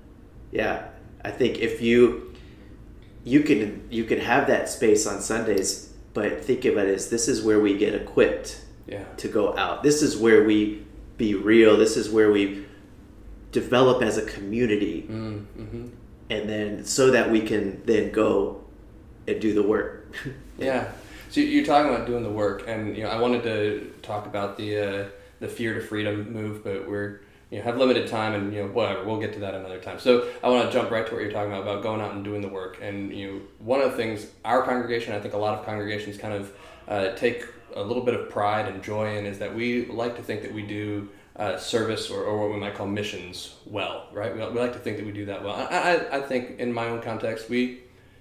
yeah, I think if you... You can you can have that space on Sundays, but think of it as this is where we get equipped yeah. to go out. This is where we be real. This is where we develop as a community, mm-hmm. and then so that we can then go and do the work. Yeah. So you're talking about doing the work, and you know I wanted to talk about the uh, the Fear to Freedom move, but we're you know have limited time, and you know whatever, we'll get to that another time. So I want to jump right to what you're talking about about going out and doing the work. And you know one of the things our congregation, I think a lot of congregations kind of uh, take a little bit of pride and joy in, is that we like to think that we do uh, service or, or what we might call missions well, right? We, we like to think that we do that well. I, I, I think in my own context we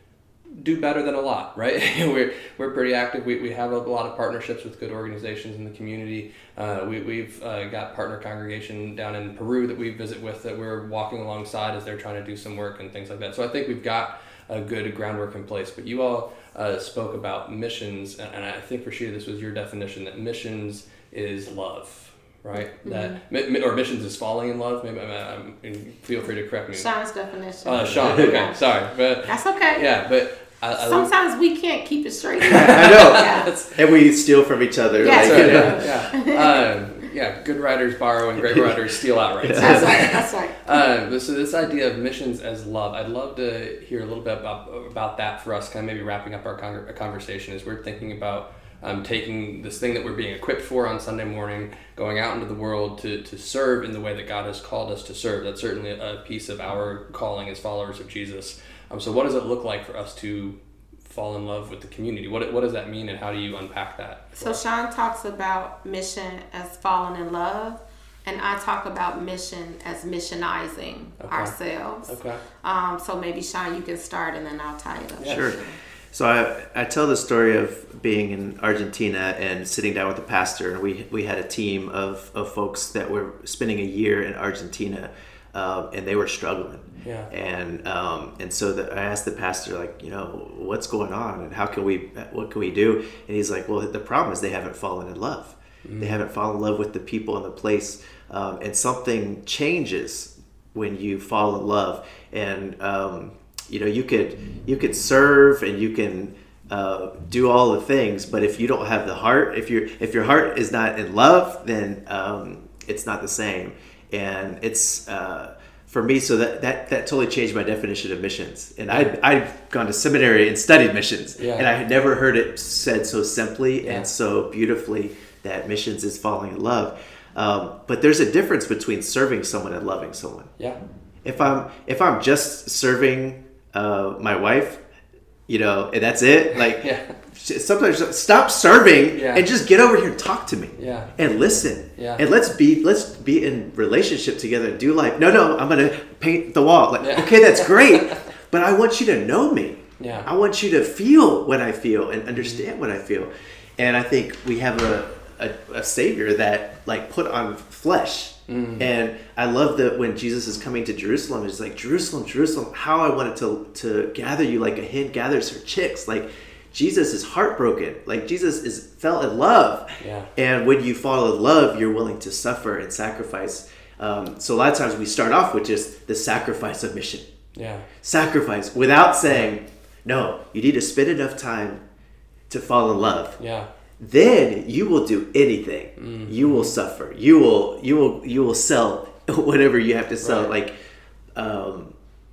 do better than a lot, right? we're we're pretty active. We we have a lot of partnerships with good organizations in the community. Uh, we we've uh, got partner congregation down in Peru that we visit with that we're walking alongside as they're trying to do some work and things like that. So I think we've got a good groundwork in place. But you all uh, spoke about missions, and, and I think for Sheeta this was your definition, that missions is love. Right, mm-hmm. that or missions is falling in love. Maybe um, feel free to correct me. Sean's definition. Uh, Sean, okay, sorry, but that's okay. Yeah, but I, I sometimes love... we can't keep it straight. I know, yeah. And we steal from each other. Yes. Like, yeah, yeah. Um, yeah. Good writers borrow and great writers steal outright. Yeah. That's right. That's right. Um, so this idea of missions as love, I'd love to hear a little bit about about that for us. Kind of maybe wrapping up our con- conversation as we're thinking about. Um, taking this thing that we're being equipped for on Sunday morning, going out into the world to, to serve in the way that God has called us to serve. That's certainly a piece of our calling as followers of Jesus. Um, so what does it look like for us to fall in love with the community? What what does that mean, and how do you unpack that? So Sean talks about mission as falling in love, and I talk about mission as missionizing okay. ourselves. Okay. Um, so maybe Sean, you can start, and then I'll tie it up. Yeah. Sure. So I, I tell the story of being in Argentina and sitting down with the pastor, and we we had a team of, of folks that were spending a year in Argentina, um, and they were struggling. Yeah. And um, and so the, I asked the pastor, like, you know, what's going on, and how can we, what can we do? And he's like, well, the problem is they haven't fallen in love. Mm-hmm. They haven't fallen in love with the people and the place, um, and something changes when you fall in love. And um, you know, you could you could serve and you can uh, do all the things, but if you don't have the heart, if your if your heart is not in love, then um, it's not the same. And it's uh, for me, so that, that that totally changed my definition of missions. And I I'd gone to seminary and studied missions, yeah. and I had never heard it said so simply yeah. and so beautifully that missions is falling in love. Um, but there's a difference between serving someone and loving someone. Yeah. If I'm if I'm just serving Uh, my wife, you know, and that's it. Like, yeah. sometimes stop serving yeah. and just get over here and talk to me. Yeah. And listen. Yeah. And let's be let's be in relationship together and do life. No, no, I'm gonna paint the wall. Like, yeah. okay, that's great, but I want you to know me. Yeah. I want you to feel what I feel and understand what I feel. And I think we have a a, a savior that like put on flesh. Mm. And I love that when Jesus is coming to Jerusalem, it's like, Jerusalem, Jerusalem, how I wanted to to gather you like a hen gathers her chicks. Like, Jesus is heartbroken. Like, Jesus is fell in love. Yeah. And when you fall in love, you're willing to suffer and sacrifice. Um, so a lot of times we start off with just the sacrifice of mission. Yeah. Sacrifice without saying, no, you need to spend enough time to fall in love. Yeah. Then you will do anything. Mm-hmm. You will suffer. You will you will you will sell whatever you have to sell. Right. Like um,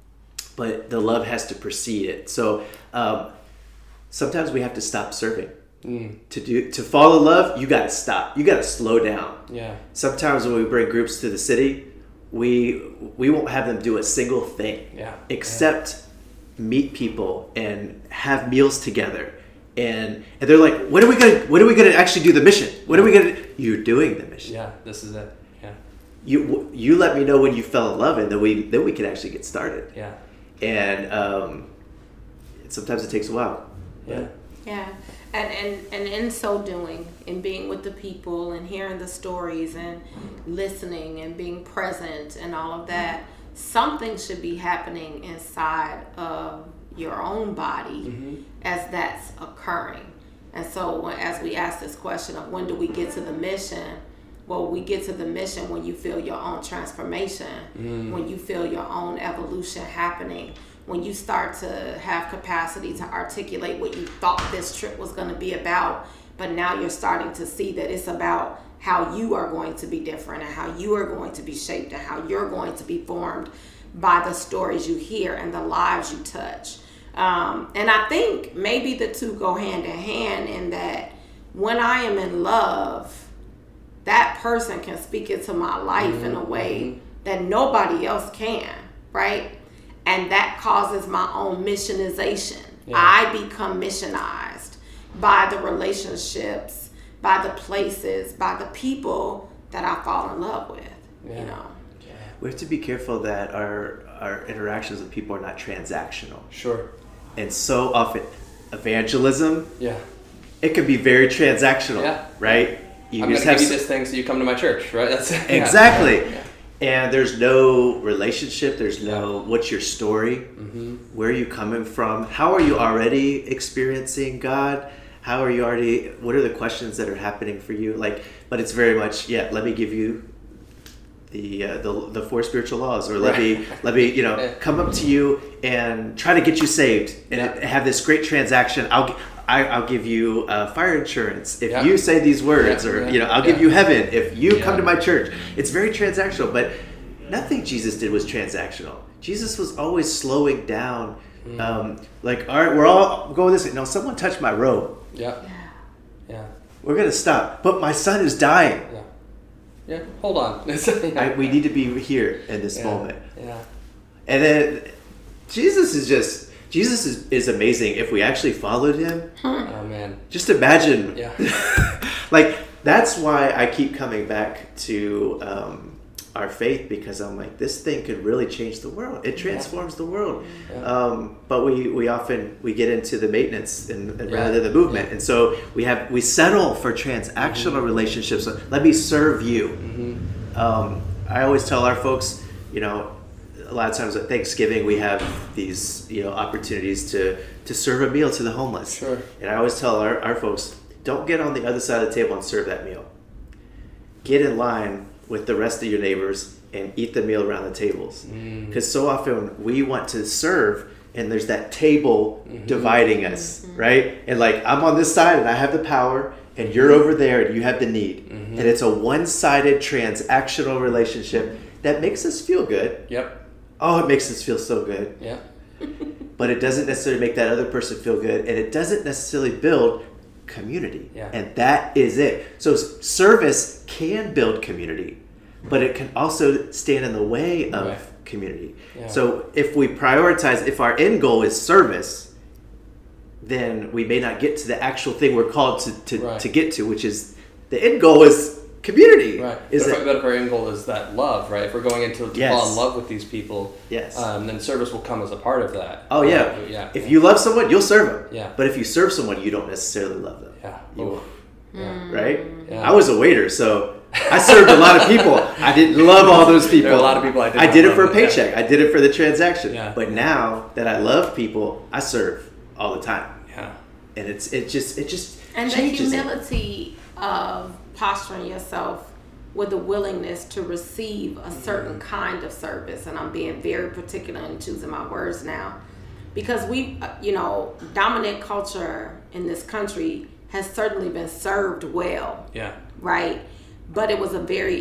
but the love has to precede it. So um, sometimes we have to stop serving. Mm. To do to fall in love, you got to stop. You got to slow down. Yeah. Sometimes when we bring groups to the city, we we won't have them do a single thing. Yeah. Except yeah. meet people and have meals together. And and they're like, when are we gonna when are we gonna actually do the mission? When are we gonna? You're doing the mission. Yeah. This is it. Yeah. You you let me know when you fell in love, and then we then we can actually get started. Yeah. And um, sometimes it takes a while. Yeah. Yeah. And, and and in so doing, in being with the people and hearing the stories and listening and being present and all of that, something should be happening inside of your own body mm-hmm. as that's occurring. And so when, as we ask this question of when do we get to the mission, well, we get to the mission when you feel your own transformation, mm. when you feel your own evolution happening, when you start to have capacity to articulate what you thought this trip was going to be about, but now you're starting to see that it's about how you are going to be different and how you are going to be shaped and how you're going to be formed by the stories you hear and the lives you touch. Um, and I think maybe the two go hand in hand in that when I am in love, that person can speak into my life mm-hmm. in a way that nobody else can, right? And that causes my own missionization. Yeah. I become missionized by the relationships, by the places, by the people that I fall in love with. Yeah. You know, yeah. We have to be careful that our our interactions with people are not transactional. Sure. And so often, evangelism. Yeah. It can be very transactional. Yeah. Right. You I'm just gonna have give you this thing so you come to my church, right? That's exactly. Yeah. Yeah. And there's no relationship. There's no, what's your story? Mm-hmm. Where are you coming from? How are you already experiencing God? How are you already, what are the questions that are happening for you? Like, but it's very much, yeah, let me give you the uh, the, the four spiritual laws, or let right. me, let me, you know, yeah. come up to you and try to get you saved and yeah. have this great transaction. I'll I, I'll give you uh, fire insurance if yeah. you say these words, yeah. or yeah. you know, I'll yeah. give you heaven if you yeah. come to my church. It's very transactional, but nothing Jesus did was transactional. Jesus was always slowing down. Mm. Um, like, all right, we're all going this way. No, someone touched my robe. Yeah. Yeah. We're gonna stop, but my son is dying. Yeah. Yeah. Hold on. yeah. I, we need to be here in this yeah. moment. Yeah. And then Jesus is just. Jesus is, is amazing if we actually followed him. Oh, man. Just imagine. Yeah. Like, that's why I keep coming back to um, our faith, because I'm like, this thing could really change the world. It transforms yeah. the world. Yeah. Um, but we, we often, we get into the maintenance and, and yeah. rather than the movement. Yeah. And so we have, we settle for transactional mm-hmm. relationships. So let me serve you. Mm-hmm. Um, I always tell our folks, you know, a lot of times at Thanksgiving we have these, you know, opportunities to, to serve a meal to the homeless. Sure. And I always tell our, our folks, don't get on the other side of the table and serve that meal. Get in line with the rest of your neighbors and eat the meal around the tables. Because mm. so often we want to serve and there's that table mm-hmm. dividing us, mm-hmm. right? And like, I'm on this side and I have the power and you're over there and you have the need. Mm-hmm. And it's a one-sided transactional relationship that makes us feel good. Yep. Oh, it makes us feel so good. Yeah. But it doesn't necessarily make that other person feel good, and it doesn't necessarily build community. Yeah. And that is it. So service can build community, but it can also stand in the way of right. community. Yeah. So if we prioritize, if our end goal is service, then we may not get to the actual thing we're called to, to, right. to get to, which is the end goal is community. Right. Is but, it, but if our end goal is that love, right? If we're going into to yes. fall in love with these people, yes. um, then service will come as a part of that. Oh yeah. Uh, yeah. If yeah. you love someone, you'll serve them. Yeah. But if you serve someone, you don't necessarily love them. Yeah. You, yeah. Right? Yeah. I was a waiter, so I served a lot of people. I didn't love all those people. There are a lot of people I did. I did it for a paycheck. Yeah. I did it for the transaction. Yeah. But now that I love people, I serve all the time. Yeah. And it's it just it just and changes the humility it. of posturing yourself with a willingness to receive a certain kind of service. And I'm being very particular in choosing my words now, because we, you know, dominant culture in this country has certainly been served well. Yeah. Right. But it was a very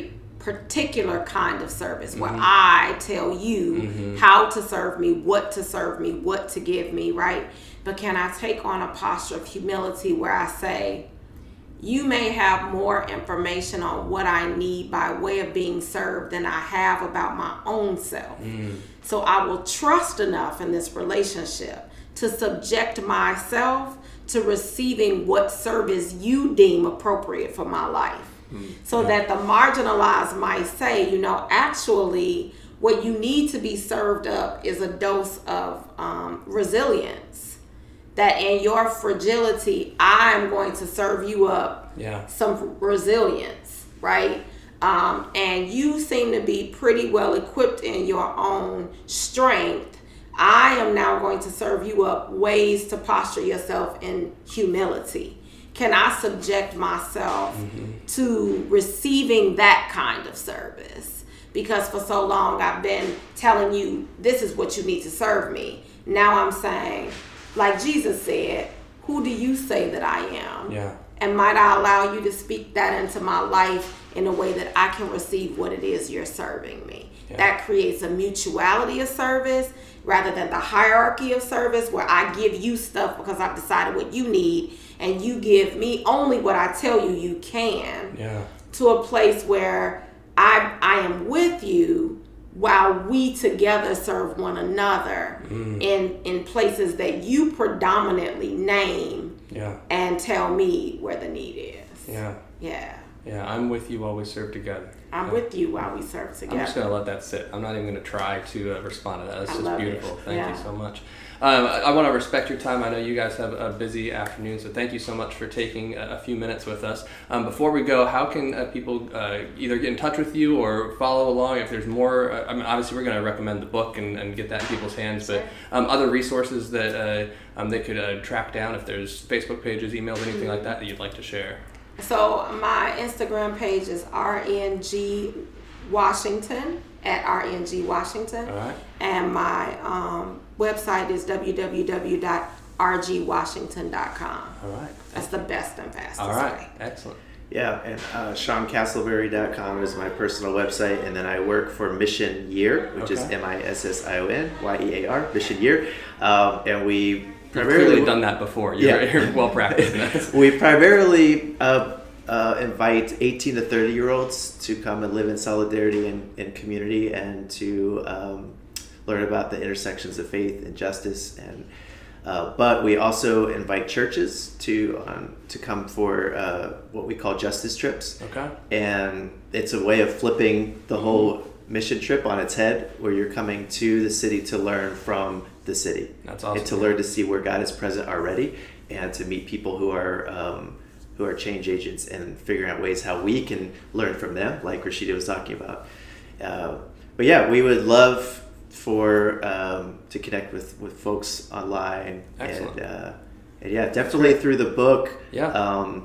particular kind of service where mm-hmm. I tell you mm-hmm. how to serve me, what to serve me, what to give me, right? But can I take on a posture of humility where I say, you may have more information on what I need by way of being served than I have about my own self. Mm. So I will trust enough in this relationship to subject myself to receiving what service you deem appropriate for my life. Mm. So yeah. that the marginalized might say, you know, actually what you need to be served up is a dose of um, resilience. That in your fragility, I'm going to serve you up yeah. some resilience, right? Um, and you seem to be pretty well equipped in your own strength. I am now going to serve you up ways to posture yourself in humility. Can I subject myself mm-hmm. to receiving that kind of service? Because for so long I've been telling you, this is what you need to serve me. Now I'm saying, like Jesus said, who do you say that I am? Yeah. And might I allow you to speak that into my life in a way that I can receive what it is you're serving me? Yeah. That creates a mutuality of service rather than the hierarchy of service where I give you stuff because I've decided what you need and you give me only what I tell you you can. Yeah. To a place where I I am with you while we together serve one another mm. in in places that you predominantly name yeah. and tell me where the need is. Yeah. Yeah. Yeah, I'm with you while we serve together. I'm yeah. with you while we serve together. I'm just going to let that sit. I'm not even going to try to uh, respond to that. That's I just beautiful. It. Thank yeah. you so much. Um, I, I want to respect your time. I know you guys have a busy afternoon, so thank you so much for taking a, a few minutes with us. Um, before we go, how can uh, people uh, either get in touch with you or follow along if there's more? Uh, I mean, obviously, we're going to recommend the book and, and get that in people's hands, but um, other resources that uh, um, they could uh, track down if there's Facebook pages, emails, anything mm-hmm. like that that you'd like to share. So my Instagram page is R N G Washington, at R N G Washington. All right. And my um, website is w w w dot r g washington dot com. All right. That's the best and fastest All right. way. Excellent. Yeah, and uh, Sean Castleberry dot com is my personal website, and then I work for Mission Year, which okay. is M I S S I O N Y E A R, Mission Year, um, and we You've clearly done that before. You're, yeah. you're well practiced in that. We primarily uh, uh, invite eighteen to thirty year olds to come and live in solidarity and, and community, and to um, learn about the intersections of faith and justice. And uh, but we also invite churches to um, to come for uh, what we call justice trips. Okay. And it's a way of flipping the whole mission trip on its head, where you're coming to the city to learn from the city. That's awesome. And to learn to see where God is present already, and to meet people who are um, who are change agents, and figuring out ways how we can learn from them, like Rashida was talking about. Uh, but yeah, we would love for um, to connect with, with folks online. Excellent. And, uh, and yeah, definitely through the book. Yeah. Um,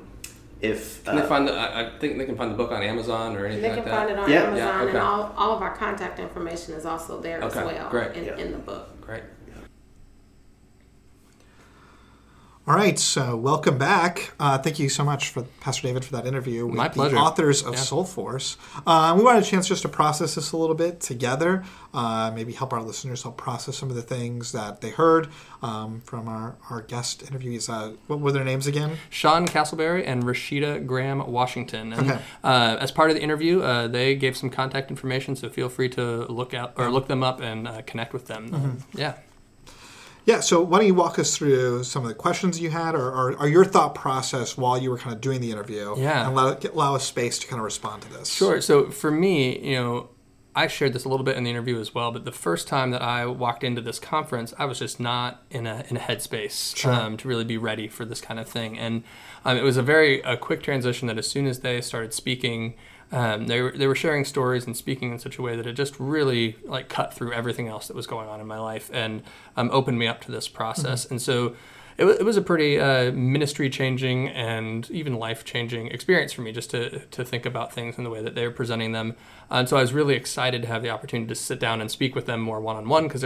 if can uh, they find the, I I think they can find the book on Amazon or anything they like that. They can find it on yeah. Amazon, yeah, okay. and all, all of our contact information is also there okay. as well Great. in, yeah. in the book. Great. All right, so welcome back. Uh, thank you so much, for Pastor David, for that interview with My pleasure. the authors of yeah. Soul Force. Uh, we wanted a chance just to process this a little bit together, uh, maybe help our listeners help process some of the things that they heard um, from our, our guest interviewees. Uh, what were their names again? Sean Castleberry and Rashida Graham Washington. And okay. uh, as part of the interview, uh, they gave some contact information, so feel free to look out or look them up and uh, connect with them. Mm-hmm. Um, yeah. Yeah, so why don't you walk us through some of the questions you had, or, or, or your thought process while you were kind of doing the interview, yeah. and allow, allow us space to kind of respond to this. Sure. So for me, you know, I shared this a little bit in the interview as well, but the first time that I walked into this conference, I was just not in a in a headspace sure. um, to really be ready for this kind of thing. And um, it was a very a quick transition that as soon as they started speaking, Um, they were they were sharing stories and speaking in such a way that it just really like cut through everything else that was going on in my life and um, opened me up to this process. Mm-hmm. And so it, w- it was a pretty uh, ministry changing and even life changing experience for me, just to to think about things in the way that they were presenting them. And so I was really excited to have the opportunity to sit down and speak with them more one on one, because they're like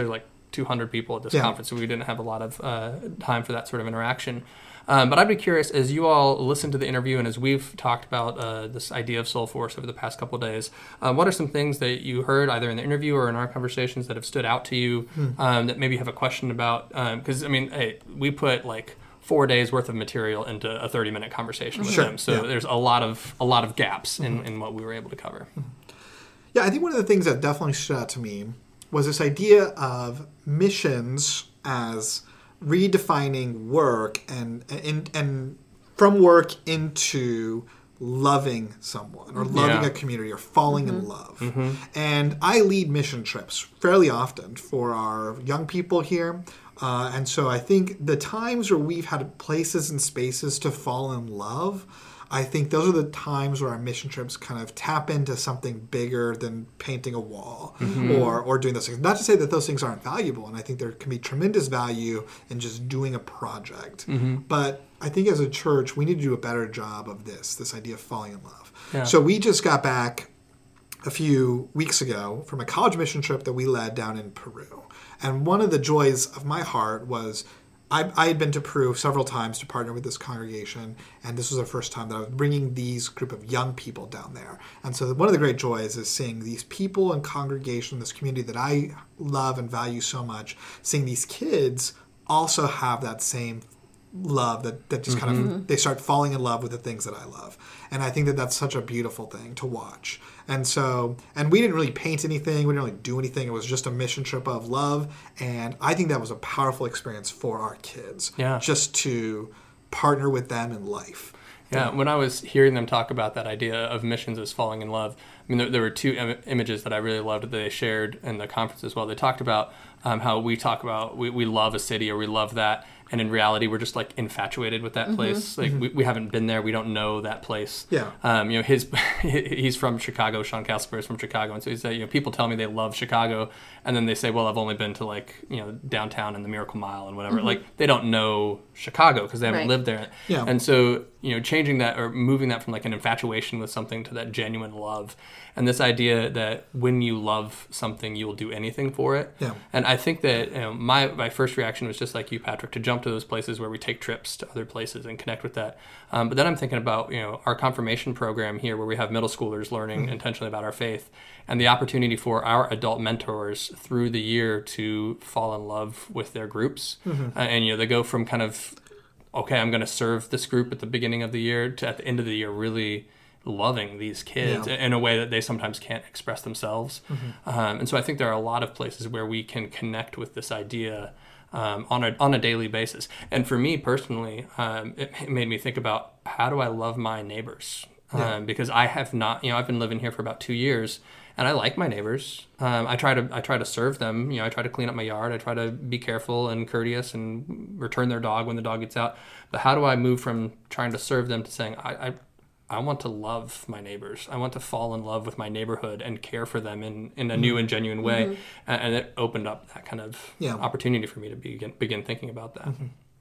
two hundred people at this Yeah. conference, so we didn't have a lot of uh, time for that sort of interaction. Um, but I'd be curious, as you all listen to the interview and as we've talked about uh, this idea of Soul Force over the past couple of days, uh, what are some things that you heard either in the interview or in our conversations that have stood out to you Hmm. um, that maybe you have a question about? Because, I mean, hey, we put like four days worth of material into a thirty minute conversation with Sure. them. So Yeah. there's a lot of a lot of gaps in, in what we were able to cover. Yeah, I think one of the things that definitely stood out to me was this idea of missions as redefining work and and, and from work into loving someone or loving Yeah. a community or falling in love. And I lead mission trips fairly often for our young people here. Uh, and so I think the times where we've had places and spaces to fall in love, I think those are the times where our mission trips kind of tap into something bigger than painting a wall or, or doing those things. Not to say that those things aren't valuable, and I think there can be tremendous value in just doing a project. But I think as a church, we need to do a better job of this, this idea of falling in love. Yeah. So we just got back a few weeks ago from a college mission trip that we led down in Peru. And one of the joys of my heart was I, I had been to Peru several times to partner with this congregation, and this was the first time that I was bringing these group of young people down there. And so one of the great joys is seeing these people and congregation, this community that I love and value so much, seeing these kids also have that same love that, that just kind of, they start falling in love with the things that I love. And I think that that's such a beautiful thing to watch. And so, and we didn't really paint anything. We didn't really do anything. It was just a mission trip of love. And I think that was a powerful experience for our kids. Yeah. Just to partner with them in life. Yeah, when I was hearing them talk about that idea of missions as falling in love, I mean, there, there were two Im- images that I really loved that they shared in the conference as well. They talked about um, how we talk about, we, we love a city or we love that, and in reality, we're just like infatuated with that Mm-hmm. place. Like we, we haven't been there, we don't know that place. Yeah. Um, you know, his he's from Chicago. Sean Casper is from Chicago, and so he said, you know, people tell me they love Chicago, and then they say, well, I've only been to like you know downtown and the Miracle Mile and whatever. Like they don't know Chicago because they haven't Right. lived there. Yeah. And so you know, changing that or moving that from like an infatuation with something to that genuine love, and this idea that when you love something, you will do anything for it. Yeah. And I think that you know, my my first reaction was just like you, Patrick, to jump to those places where we take trips to other places and connect with that. Um, but then I'm thinking about you know our confirmation program here, where we have middle schoolers learning intentionally about our faith, and the opportunity for our adult mentors through the year to fall in love with their groups. Uh, and you know they go from kind of okay, I'm going to serve this group at the beginning of the year to at the end of the year really loving these kids Yeah. in a way that they sometimes can't express themselves. Um, and so I think there are a lot of places where we can connect with this idea um, on a on a daily basis. And for me personally, um, it, it made me think about how do I love my neighbors? Yeah. Um, because I have not, you know, I've been living here for about two years, and I like my neighbors. Um, I try to, I try to serve them. You know, I try to clean up my yard. I try to be careful and courteous and return their dog when the dog gets out. But how do I move from trying to serve them to saying, I, I, I want to love my neighbors. I want to fall in love with my neighborhood and care for them in, in a new and genuine way. Mm-hmm. And, and it opened up that kind of Yeah. opportunity for me to begin begin thinking about that.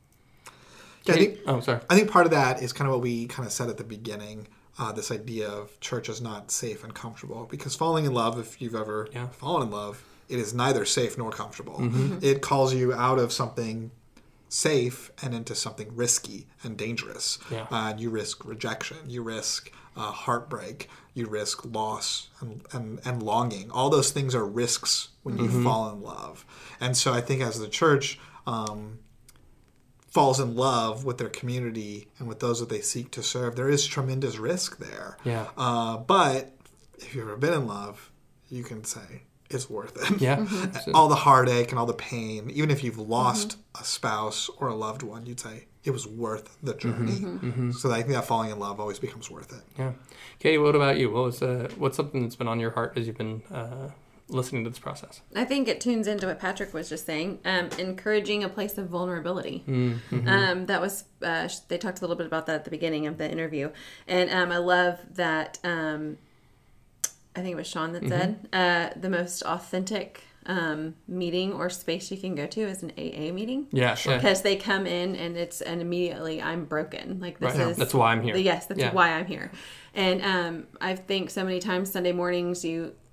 Yeah, I think, Oh, sorry. I think part of that is kind of what we kind of said at the beginning. Uh, this idea of church is not safe and comfortable, because falling in love, if you've ever Yeah. fallen in love, it is neither safe nor comfortable. It calls you out of something safe and into something risky and dangerous. Yeah. Uh, you risk rejection, you risk uh, heartbreak, you risk loss and, and, and longing. All those things are risks when you fall in love. And so I think as the church um, falls in love with their community and with those that they seek to serve, there is tremendous risk there. Yeah. Uh, but if you've ever been in love, you can say it's worth it. Yeah. So- All the heartache and all the pain, even if you've lost a spouse or a loved one, you'd say it was worth the journey. So I think that falling in love always becomes worth it. Yeah. Katie, what about you? What was uh, what's something that's been on your heart as you've been uh, listening to this process? I think it tunes into what Patrick was just saying, um, encouraging a place of vulnerability. Mm-hmm. Um, that was, uh, they talked a little bit about that at the beginning of the interview. And um, I love that, um, I think it was Sean that said, uh, the most authentic um, meeting or space you can go to is an A A meeting. Yeah, sure. Because they come in and it's, and immediately I'm broken. Like this Right. is. That's why I'm here. Yes, that's Yeah. why I'm here. And um, I think so many times Sunday mornings you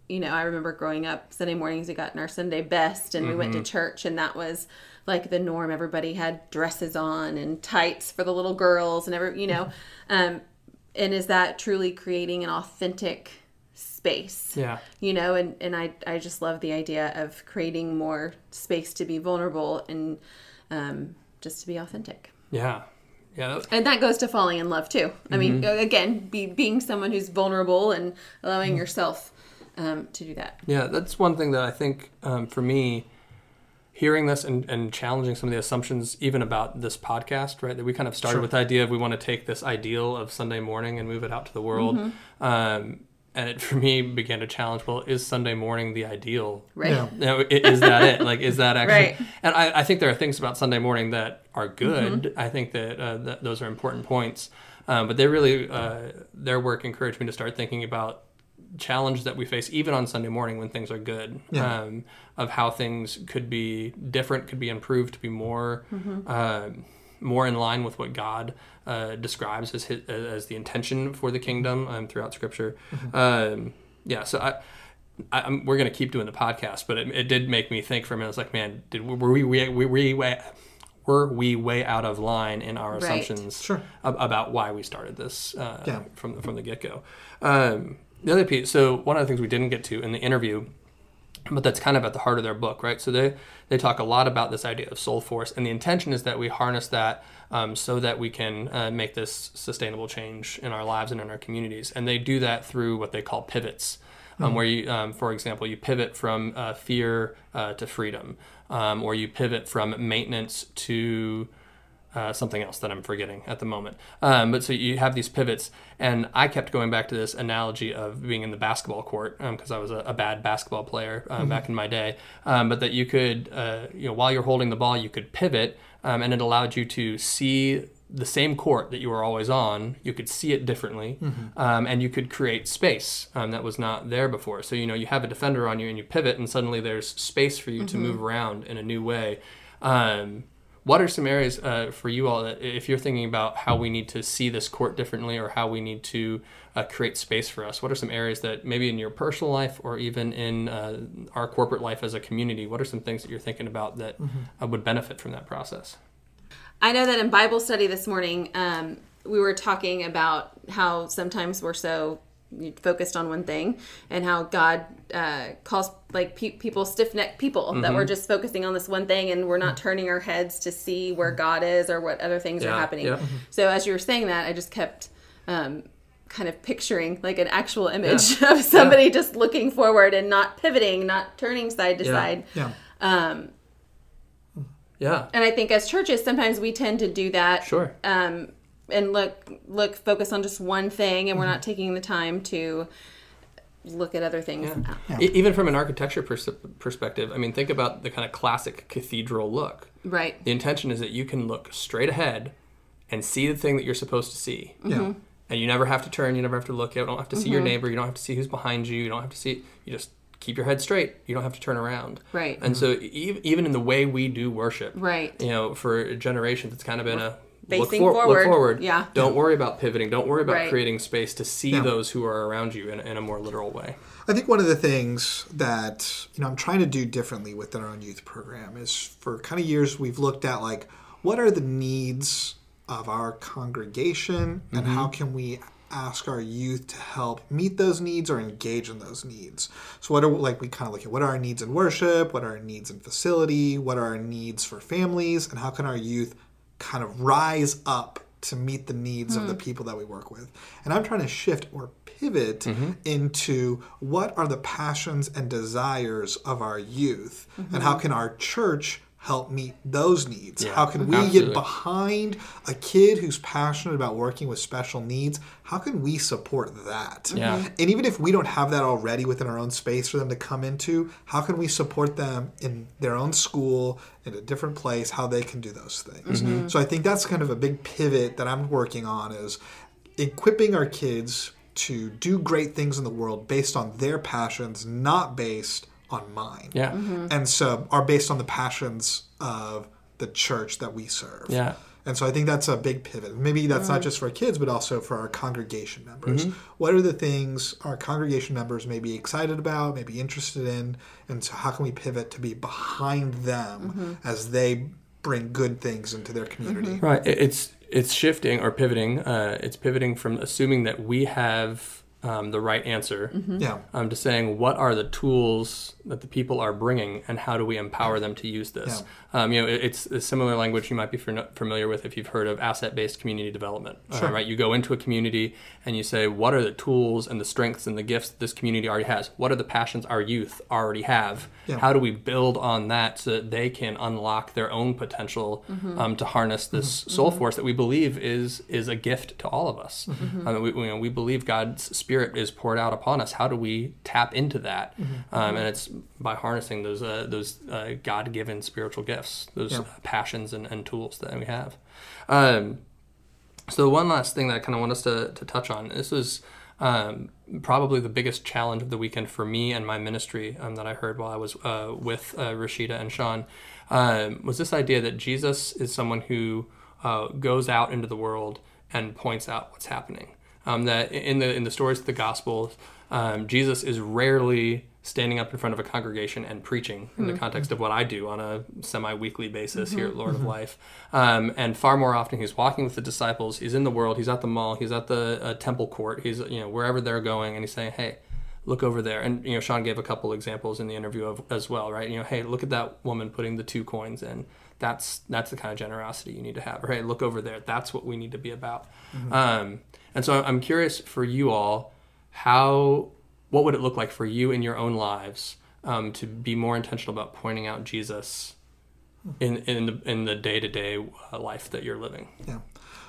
you know, I remember growing up, Sunday mornings we got in our Sunday best and mm-hmm. we went to church, and that was like the norm. Everybody had dresses on and tights for the little girls and every, you know, um, and is that truly creating an authentic space? Yeah. You know, and, and I, I just love the idea of creating more space to be vulnerable and um, just to be authentic. Yeah. Yeah. And that goes to falling in love too. I mm-hmm. mean, again, be, being someone who's vulnerable and allowing mm-hmm. yourself um, to do that. Yeah, that's one thing that I think um, for me, hearing this and, and challenging some of the assumptions even about this podcast, right? That we kind of started sure. with the idea of we want to take this ideal of Sunday morning and move it out to the world. Mm-hmm. Um, and it, for me, began to challenge, well, is Sunday morning the ideal? Right. Yeah. You know, is that it? Like, is that actually? Right. And I, I think there are things about Sunday morning that are good. Mm-hmm. I think that, uh, that those are important points. Um, but they really, uh, their work encouraged me to start thinking about challenges that we face even on Sunday morning when things are good, yeah. um, of how things could be different, could be improved to be more mm-hmm. uh, more in line with what God uh, describes as his, as the intention for the kingdom um, throughout Scripture. Mm-hmm. Um, yeah, so I, I, I'm, we're going to keep doing the podcast, but it, it did make me think for a minute. I was like, man, did were we we we, we, we were we way out of line in our right. assumptions sure. ab- about why we started this uh, yeah. from from the get go? Um, The other piece, so one of the things we didn't get to in the interview, but that's kind of at the heart of their book, right? So they, they talk a lot about this idea of soul force, and the intention is that we harness that um, so that we can uh, make this sustainable change in our lives and in our communities. And they do that through what they call pivots, um, mm-hmm. where you, um, for example, you pivot from uh, fear uh, to freedom, um, or you pivot from maintenance to Uh, something else that I'm forgetting at the moment. Um, but so you have these pivots, and I kept going back to this analogy of being in the basketball court because um, I was a, a bad basketball player um, mm-hmm. back in my day. Um, but that you could, uh, you know, while you're holding the ball, you could pivot, um, and it allowed you to see the same court that you were always on. You could see it differently, mm-hmm. um, and you could create space um, that was not there before. So you know, you have a defender on you, and you pivot, and suddenly there's space for you mm-hmm. to move around in a new way. Um, What are some areas uh, for you all that, if you're thinking about how we need to see this court differently or how we need to uh, create space for us, what are some areas that maybe in your personal life or even in uh, our corporate life as a community, what are some things that you're thinking about that mm-hmm. uh, would benefit from that process? I know that in Bible study this morning, um, we were talking about how sometimes we're so focused on one thing and how God uh, calls like pe- people stiff-necked people mm-hmm. that we're just focusing on this one thing and we're not turning our heads to see where God is or what other things yeah, are happening. Yeah. So as you were saying that, I just kept um, kind of picturing like an actual image yeah. of somebody yeah. just looking forward and not pivoting, not turning side to yeah. side. Yeah. Um, yeah. And I think as churches, sometimes we tend to do that. Sure. Um, and look, look, focus on just one thing, and we're not taking the time to look at other things. Yeah. Yeah. E- even from an architecture pers- perspective, I mean, think about the kind of classic cathedral look. Right. The intention is that you can look straight ahead and see the thing that you're supposed to see. Yeah. And you never have to turn, you never have to look, you don't have to see mm-hmm. your neighbor, you don't have to see who's behind you, you don't have to see, you just keep your head straight. You don't have to turn around. Right. And mm-hmm. so e- even in the way we do worship, right. you know, for generations, it's kind of been a Facing look, for, forward. look forward. Yeah. Don't worry about pivoting. Don't worry about right. creating space to see yeah. those who are around you in, in a more literal way. I think one of the things that, you know, I'm trying to do differently within our own youth program is for kind of years we've looked at like, what are the needs of our congregation and mm-hmm. how can we ask our youth to help meet those needs or engage in those needs. So what are, like, we kind of look at what are our needs in worship, what are our needs in facility, what are our needs for families, and how can our youth kind of rise up to meet the needs mm. of the people that we work with. And I'm trying to shift or pivot mm-hmm. into what are the passions and desires of our youth, mm-hmm. and how can our church help meet those needs? Yeah, how can we absolutely. get behind a kid who's passionate about working with special needs? How can we support that? Yeah. And even if we don't have that already within our own space for them to come into, how can we support them in their own school, in a different place, how they can do those things? Mm-hmm. So I think that's kind of a big pivot that I'm working on, is equipping our kids to do great things in the world based on their passions, not based on mine. Yeah. Mm-hmm. And so are based on the passions of the church that we serve. Yeah. And so I think that's a big pivot. Maybe that's mm-hmm. not just for kids, but also for our congregation members. Mm-hmm. What are the things our congregation members may be excited about, may be interested in, and so how can we pivot to be behind them mm-hmm. as they bring good things into their community? Mm-hmm. Right. It's it's shifting or pivoting. Uh, it's pivoting from assuming that we have um, the right answer mm-hmm. yeah. um, to saying what are the tools that the people are bringing and how do we empower them to use this. Yeah. Um, you know, it, it's a similar language you might be familiar with if you've heard of asset-based community development. Sure. Uh, right? You go into a community and you say, what are the tools and the strengths and the gifts that this community already has? What are the passions our youth already have? Yeah. How do we build on that so that they can unlock their own potential mm-hmm. um, to harness this mm-hmm. soul force that we believe is is a gift to all of us? Mm-hmm. I mean, we, we, you know, we believe God's Spirit is poured out upon us. How do we tap into that? Mm-hmm. Um, and it's by harnessing those uh, those uh, God-given spiritual gifts, those yeah. uh, passions and, and tools that we have. Um, so one last thing that I kind of want us to, to touch on, this was um, probably the biggest challenge of the weekend for me and my ministry um, that I heard while I was uh, with uh, Rashida and Sean, um, was this idea that Jesus is someone who uh, goes out into the world and points out what's happening. Um, that in the in the stories of the Gospels, um, Jesus is rarely standing up in front of a congregation and preaching in mm-hmm. the context of what I do on a semi-weekly basis mm-hmm. here at Lord mm-hmm. of Life. Um, and far more often he's walking with the disciples, he's in the world, he's at the mall, he's at the uh, temple court, he's you know wherever they're going, and he's saying, hey, look over there. And you know Sean gave a couple examples in the interview of, as well, right? You know, hey, look at that woman putting the two coins in. That's that's the kind of generosity you need to have. Or hey, look over there. That's what we need to be about. Mm-hmm. Um, and so I'm curious for you all, how what would it look like for you in your own lives um, to be more intentional about pointing out Jesus in in the in the day-to-day uh, life that you're living? Yeah,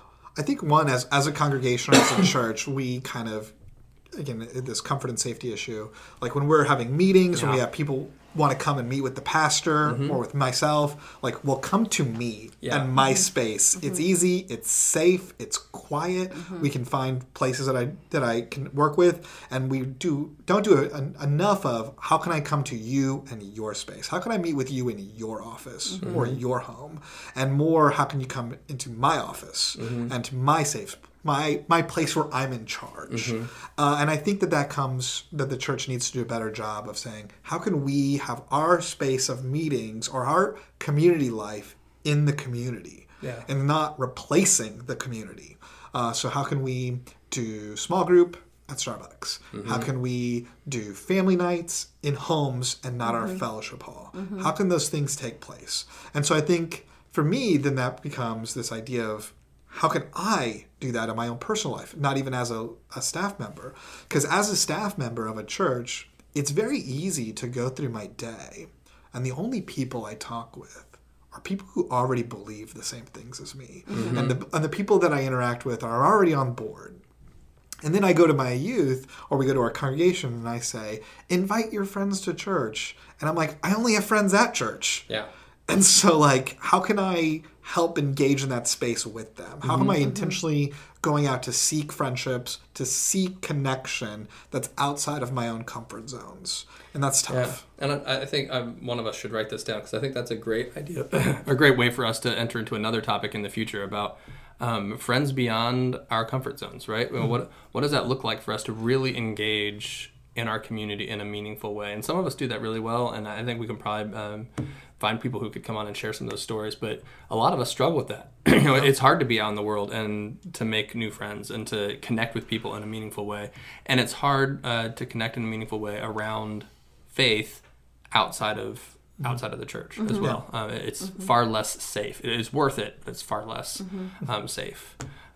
I think one as as a congregation or as a church, we kind of again this comfort and safety issue. Like when we're having meetings, yeah. when we have people want to come and meet with the pastor mm-hmm. or with myself, like, well, come to me yeah. and my mm-hmm. space. Mm-hmm. It's easy, it's safe, it's quiet. Mm-hmm. We can find places that I that I can work with, and we do don't do a, a, enough of how can I come to you and your space? How can I meet with you in your office mm-hmm. or your home? And more, how can you come into my office mm-hmm. and to my safe space? My my place where I'm in charge. Mm-hmm. Uh, and I think that that comes, that the church needs to do a better job of saying, how can we have our space of meetings or our community life in the community yeah. and not replacing the community? Uh, so how can we do small group at Starbucks? Mm-hmm. How can we do family nights in homes and not mm-hmm. our fellowship hall? Mm-hmm. How can those things take place? And so I think for me, then that becomes this idea of, how can I do that in my own personal life, not even as a, a staff member? Because as a staff member of a church, it's very easy to go through my day, and the only people I talk with are people who already believe the same things as me. Mm-hmm. And, the, and the people that I interact with are already on board. And then I go to my youth, or we go to our congregation, and I say, invite your friends to church. And I'm like, I only have friends at church. Yeah. And so, like, how can I help engage in that space with them? How mm-hmm. am I intentionally going out to seek friendships, to seek connection that's outside of my own comfort zones? And that's tough. Yeah. And I, I think um, one of us should write this down, because I think that's a great idea, a great way for us to enter into another topic in the future about um, friends beyond our comfort zones, right? Mm-hmm. What what does that look like for us to really engage in our community in a meaningful way? And some of us do that really well, and I think we can probably um, find people who could come on and share some of those stories, but a lot of us struggle with that. You know, it's hard to be out in the world and to make new friends and to connect with people in a meaningful way. And it's hard uh, to connect in a meaningful way around faith outside of outside of the church mm-hmm. as well. Uh, it's mm-hmm. far less safe. It is worth it, but it's far less mm-hmm. um, safe.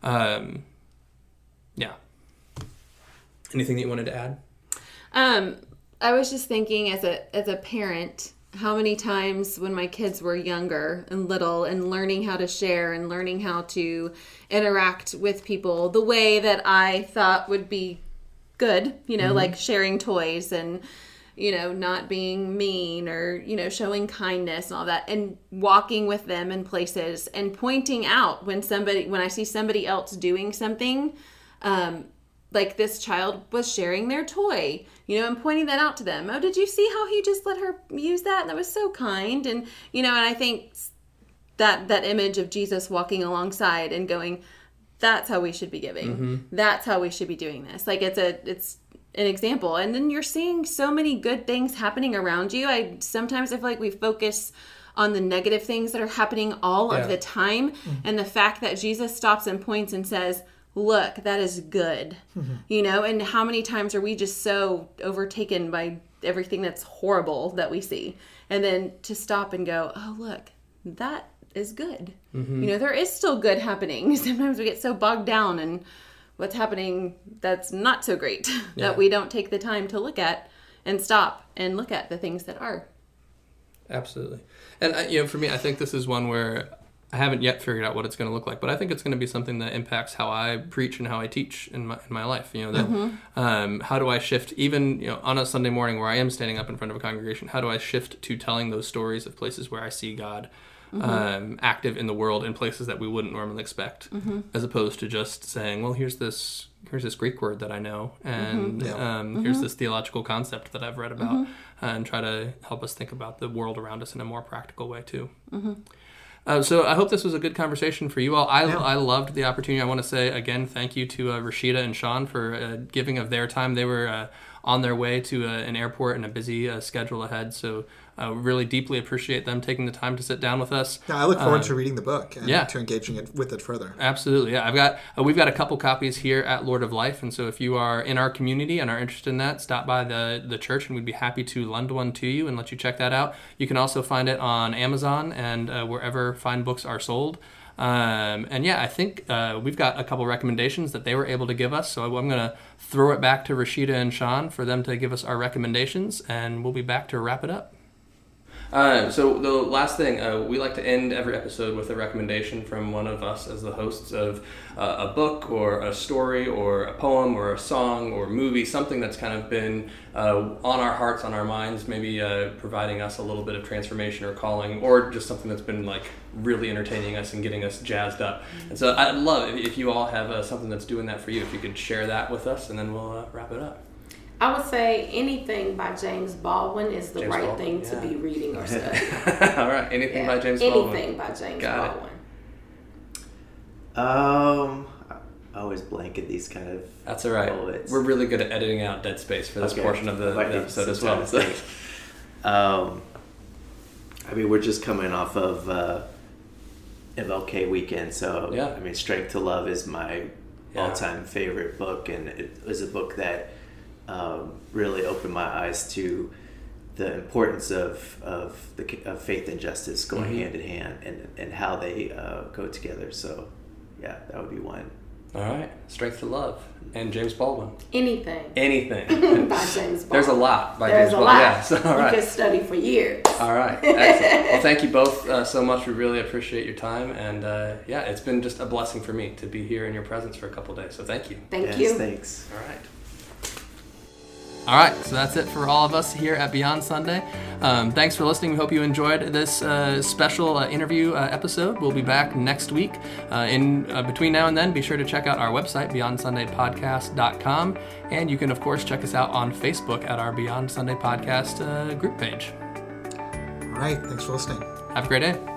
Um, yeah. Anything that you wanted to add? Um, I was just thinking as a as a parent, how many times when my kids were younger and little and learning how to share and learning how to interact with people the way that I thought would be good, you know, mm-hmm. like sharing toys and, you know, not being mean or, you know, showing kindness and all that, and walking with them in places and pointing out when somebody, when I see somebody else doing something, um, like this child was sharing their toy, you know, and pointing that out to them. Oh, did you see how he just let her use that? And that was so kind. And, you know, and I think that that image of Jesus walking alongside and going, that's how we should be giving. Mm-hmm. That's how we should be doing this. Like it's a it's an example. And then you're seeing so many good things happening around you. I sometimes I feel like we focus on the negative things that are happening all Yeah. of the time. Mm-hmm. And the fact that Jesus stops and points and says, look, that is good. Mm-hmm. You know, and how many times are we just so overtaken by everything that's horrible that we see? And then to stop and go, oh, look, that is good. Mm-hmm. You know, there is still good happening. Sometimes we get so bogged down in what's happening that's not so great Yeah. that we don't take the time to look at and stop and look at the things that are. Absolutely. And, uh, you know, for me, I think this is one where I haven't yet figured out what it's going to look like, but I think it's going to be something that impacts how I preach and how I teach in my in my life. You know, that mm-hmm. um, how do I shift, even you know, on a Sunday morning where I am standing up in front of a congregation, how do I shift to telling those stories of places where I see God mm-hmm. um, active in the world in places that we wouldn't normally expect, mm-hmm. as opposed to just saying, well, here's this here's this Greek word that I know, and mm-hmm. yeah. um, mm-hmm. here's this theological concept that I've read about, mm-hmm. and try to help us think about the world around us in a more practical way too. Mm-hmm. Uh, so I hope this was a good conversation for you all. I, Yeah. I loved the opportunity. I want to say again, thank you to uh, Rashida and Sean for uh, giving of their time. They were uh, on their way to uh, an airport and a busy uh, schedule ahead. So I uh, really deeply appreciate them taking the time to sit down with us. Yeah, I look forward Uh, to reading the book and yeah. to engaging it with it further. Absolutely, yeah. I've got uh, we've got a couple copies here at Lord of Life, and so if you are in our community and are interested in that, stop by the the church, and we'd be happy to lend one to you and let you check that out. You can also find it on Amazon and uh, wherever fine books are sold. Um, and yeah, I think uh, we've got a couple recommendations that they were able to give us, so I'm going to throw it back to Rashida and Sean for them to give us our recommendations, and we'll be back to wrap it up. Uh, so the last thing, uh, we like to end every episode with a recommendation from one of us as the hosts of uh, a book or a story or a poem or a song or movie, something that's kind of been uh, on our hearts, on our minds, maybe uh, providing us a little bit of transformation or calling, or just something that's been like really entertaining us and getting us jazzed up. And so I'd love if, if you all have uh, something that's doing that for you, if you could share that with us, and then we'll uh, wrap it up. I would say anything by James Baldwin is the James right Baldwin, thing yeah. to be reading or studying. All right, anything Yeah. by James anything Baldwin. Anything by James Got Baldwin. it. Um, I always blank at these kind of That's all right. bullets. We're really good at editing out dead space for this Okay. portion of the, Might the need episode some as well. time to think. um, I mean, we're just coming off of uh, M L K weekend, so Yeah. I mean, Strength to Love is my Yeah. all-time favorite book, and it was a book that um, really opened my eyes to the importance of of the of faith and justice going Mhm. hand in hand, and and how they uh, go together. So, yeah, that would be one. All right, Strength to Love and James Baldwin. Anything Anything by James Baldwin. There's a lot by There's James a Baldwin. lot. Yeah, so, all You right. could study for years. All right, excellent. Well, thank you both uh, so much. We really appreciate your time, and uh, yeah, it's been just a blessing for me to be here in your presence for a couple days. So thank you. Thank yes, you. Thanks. All right. All right, so that's it for all of us here at Beyond Sunday. Um, thanks for listening. We hope you enjoyed this uh, special uh, interview uh, episode. We'll be back next week. Uh, in uh, between now and then, be sure to check out our website, beyond sunday podcast dot com, and you can, of course, check us out on Facebook at our Beyond Sunday Podcast uh, group page. All right. Thanks for listening. Have a great day.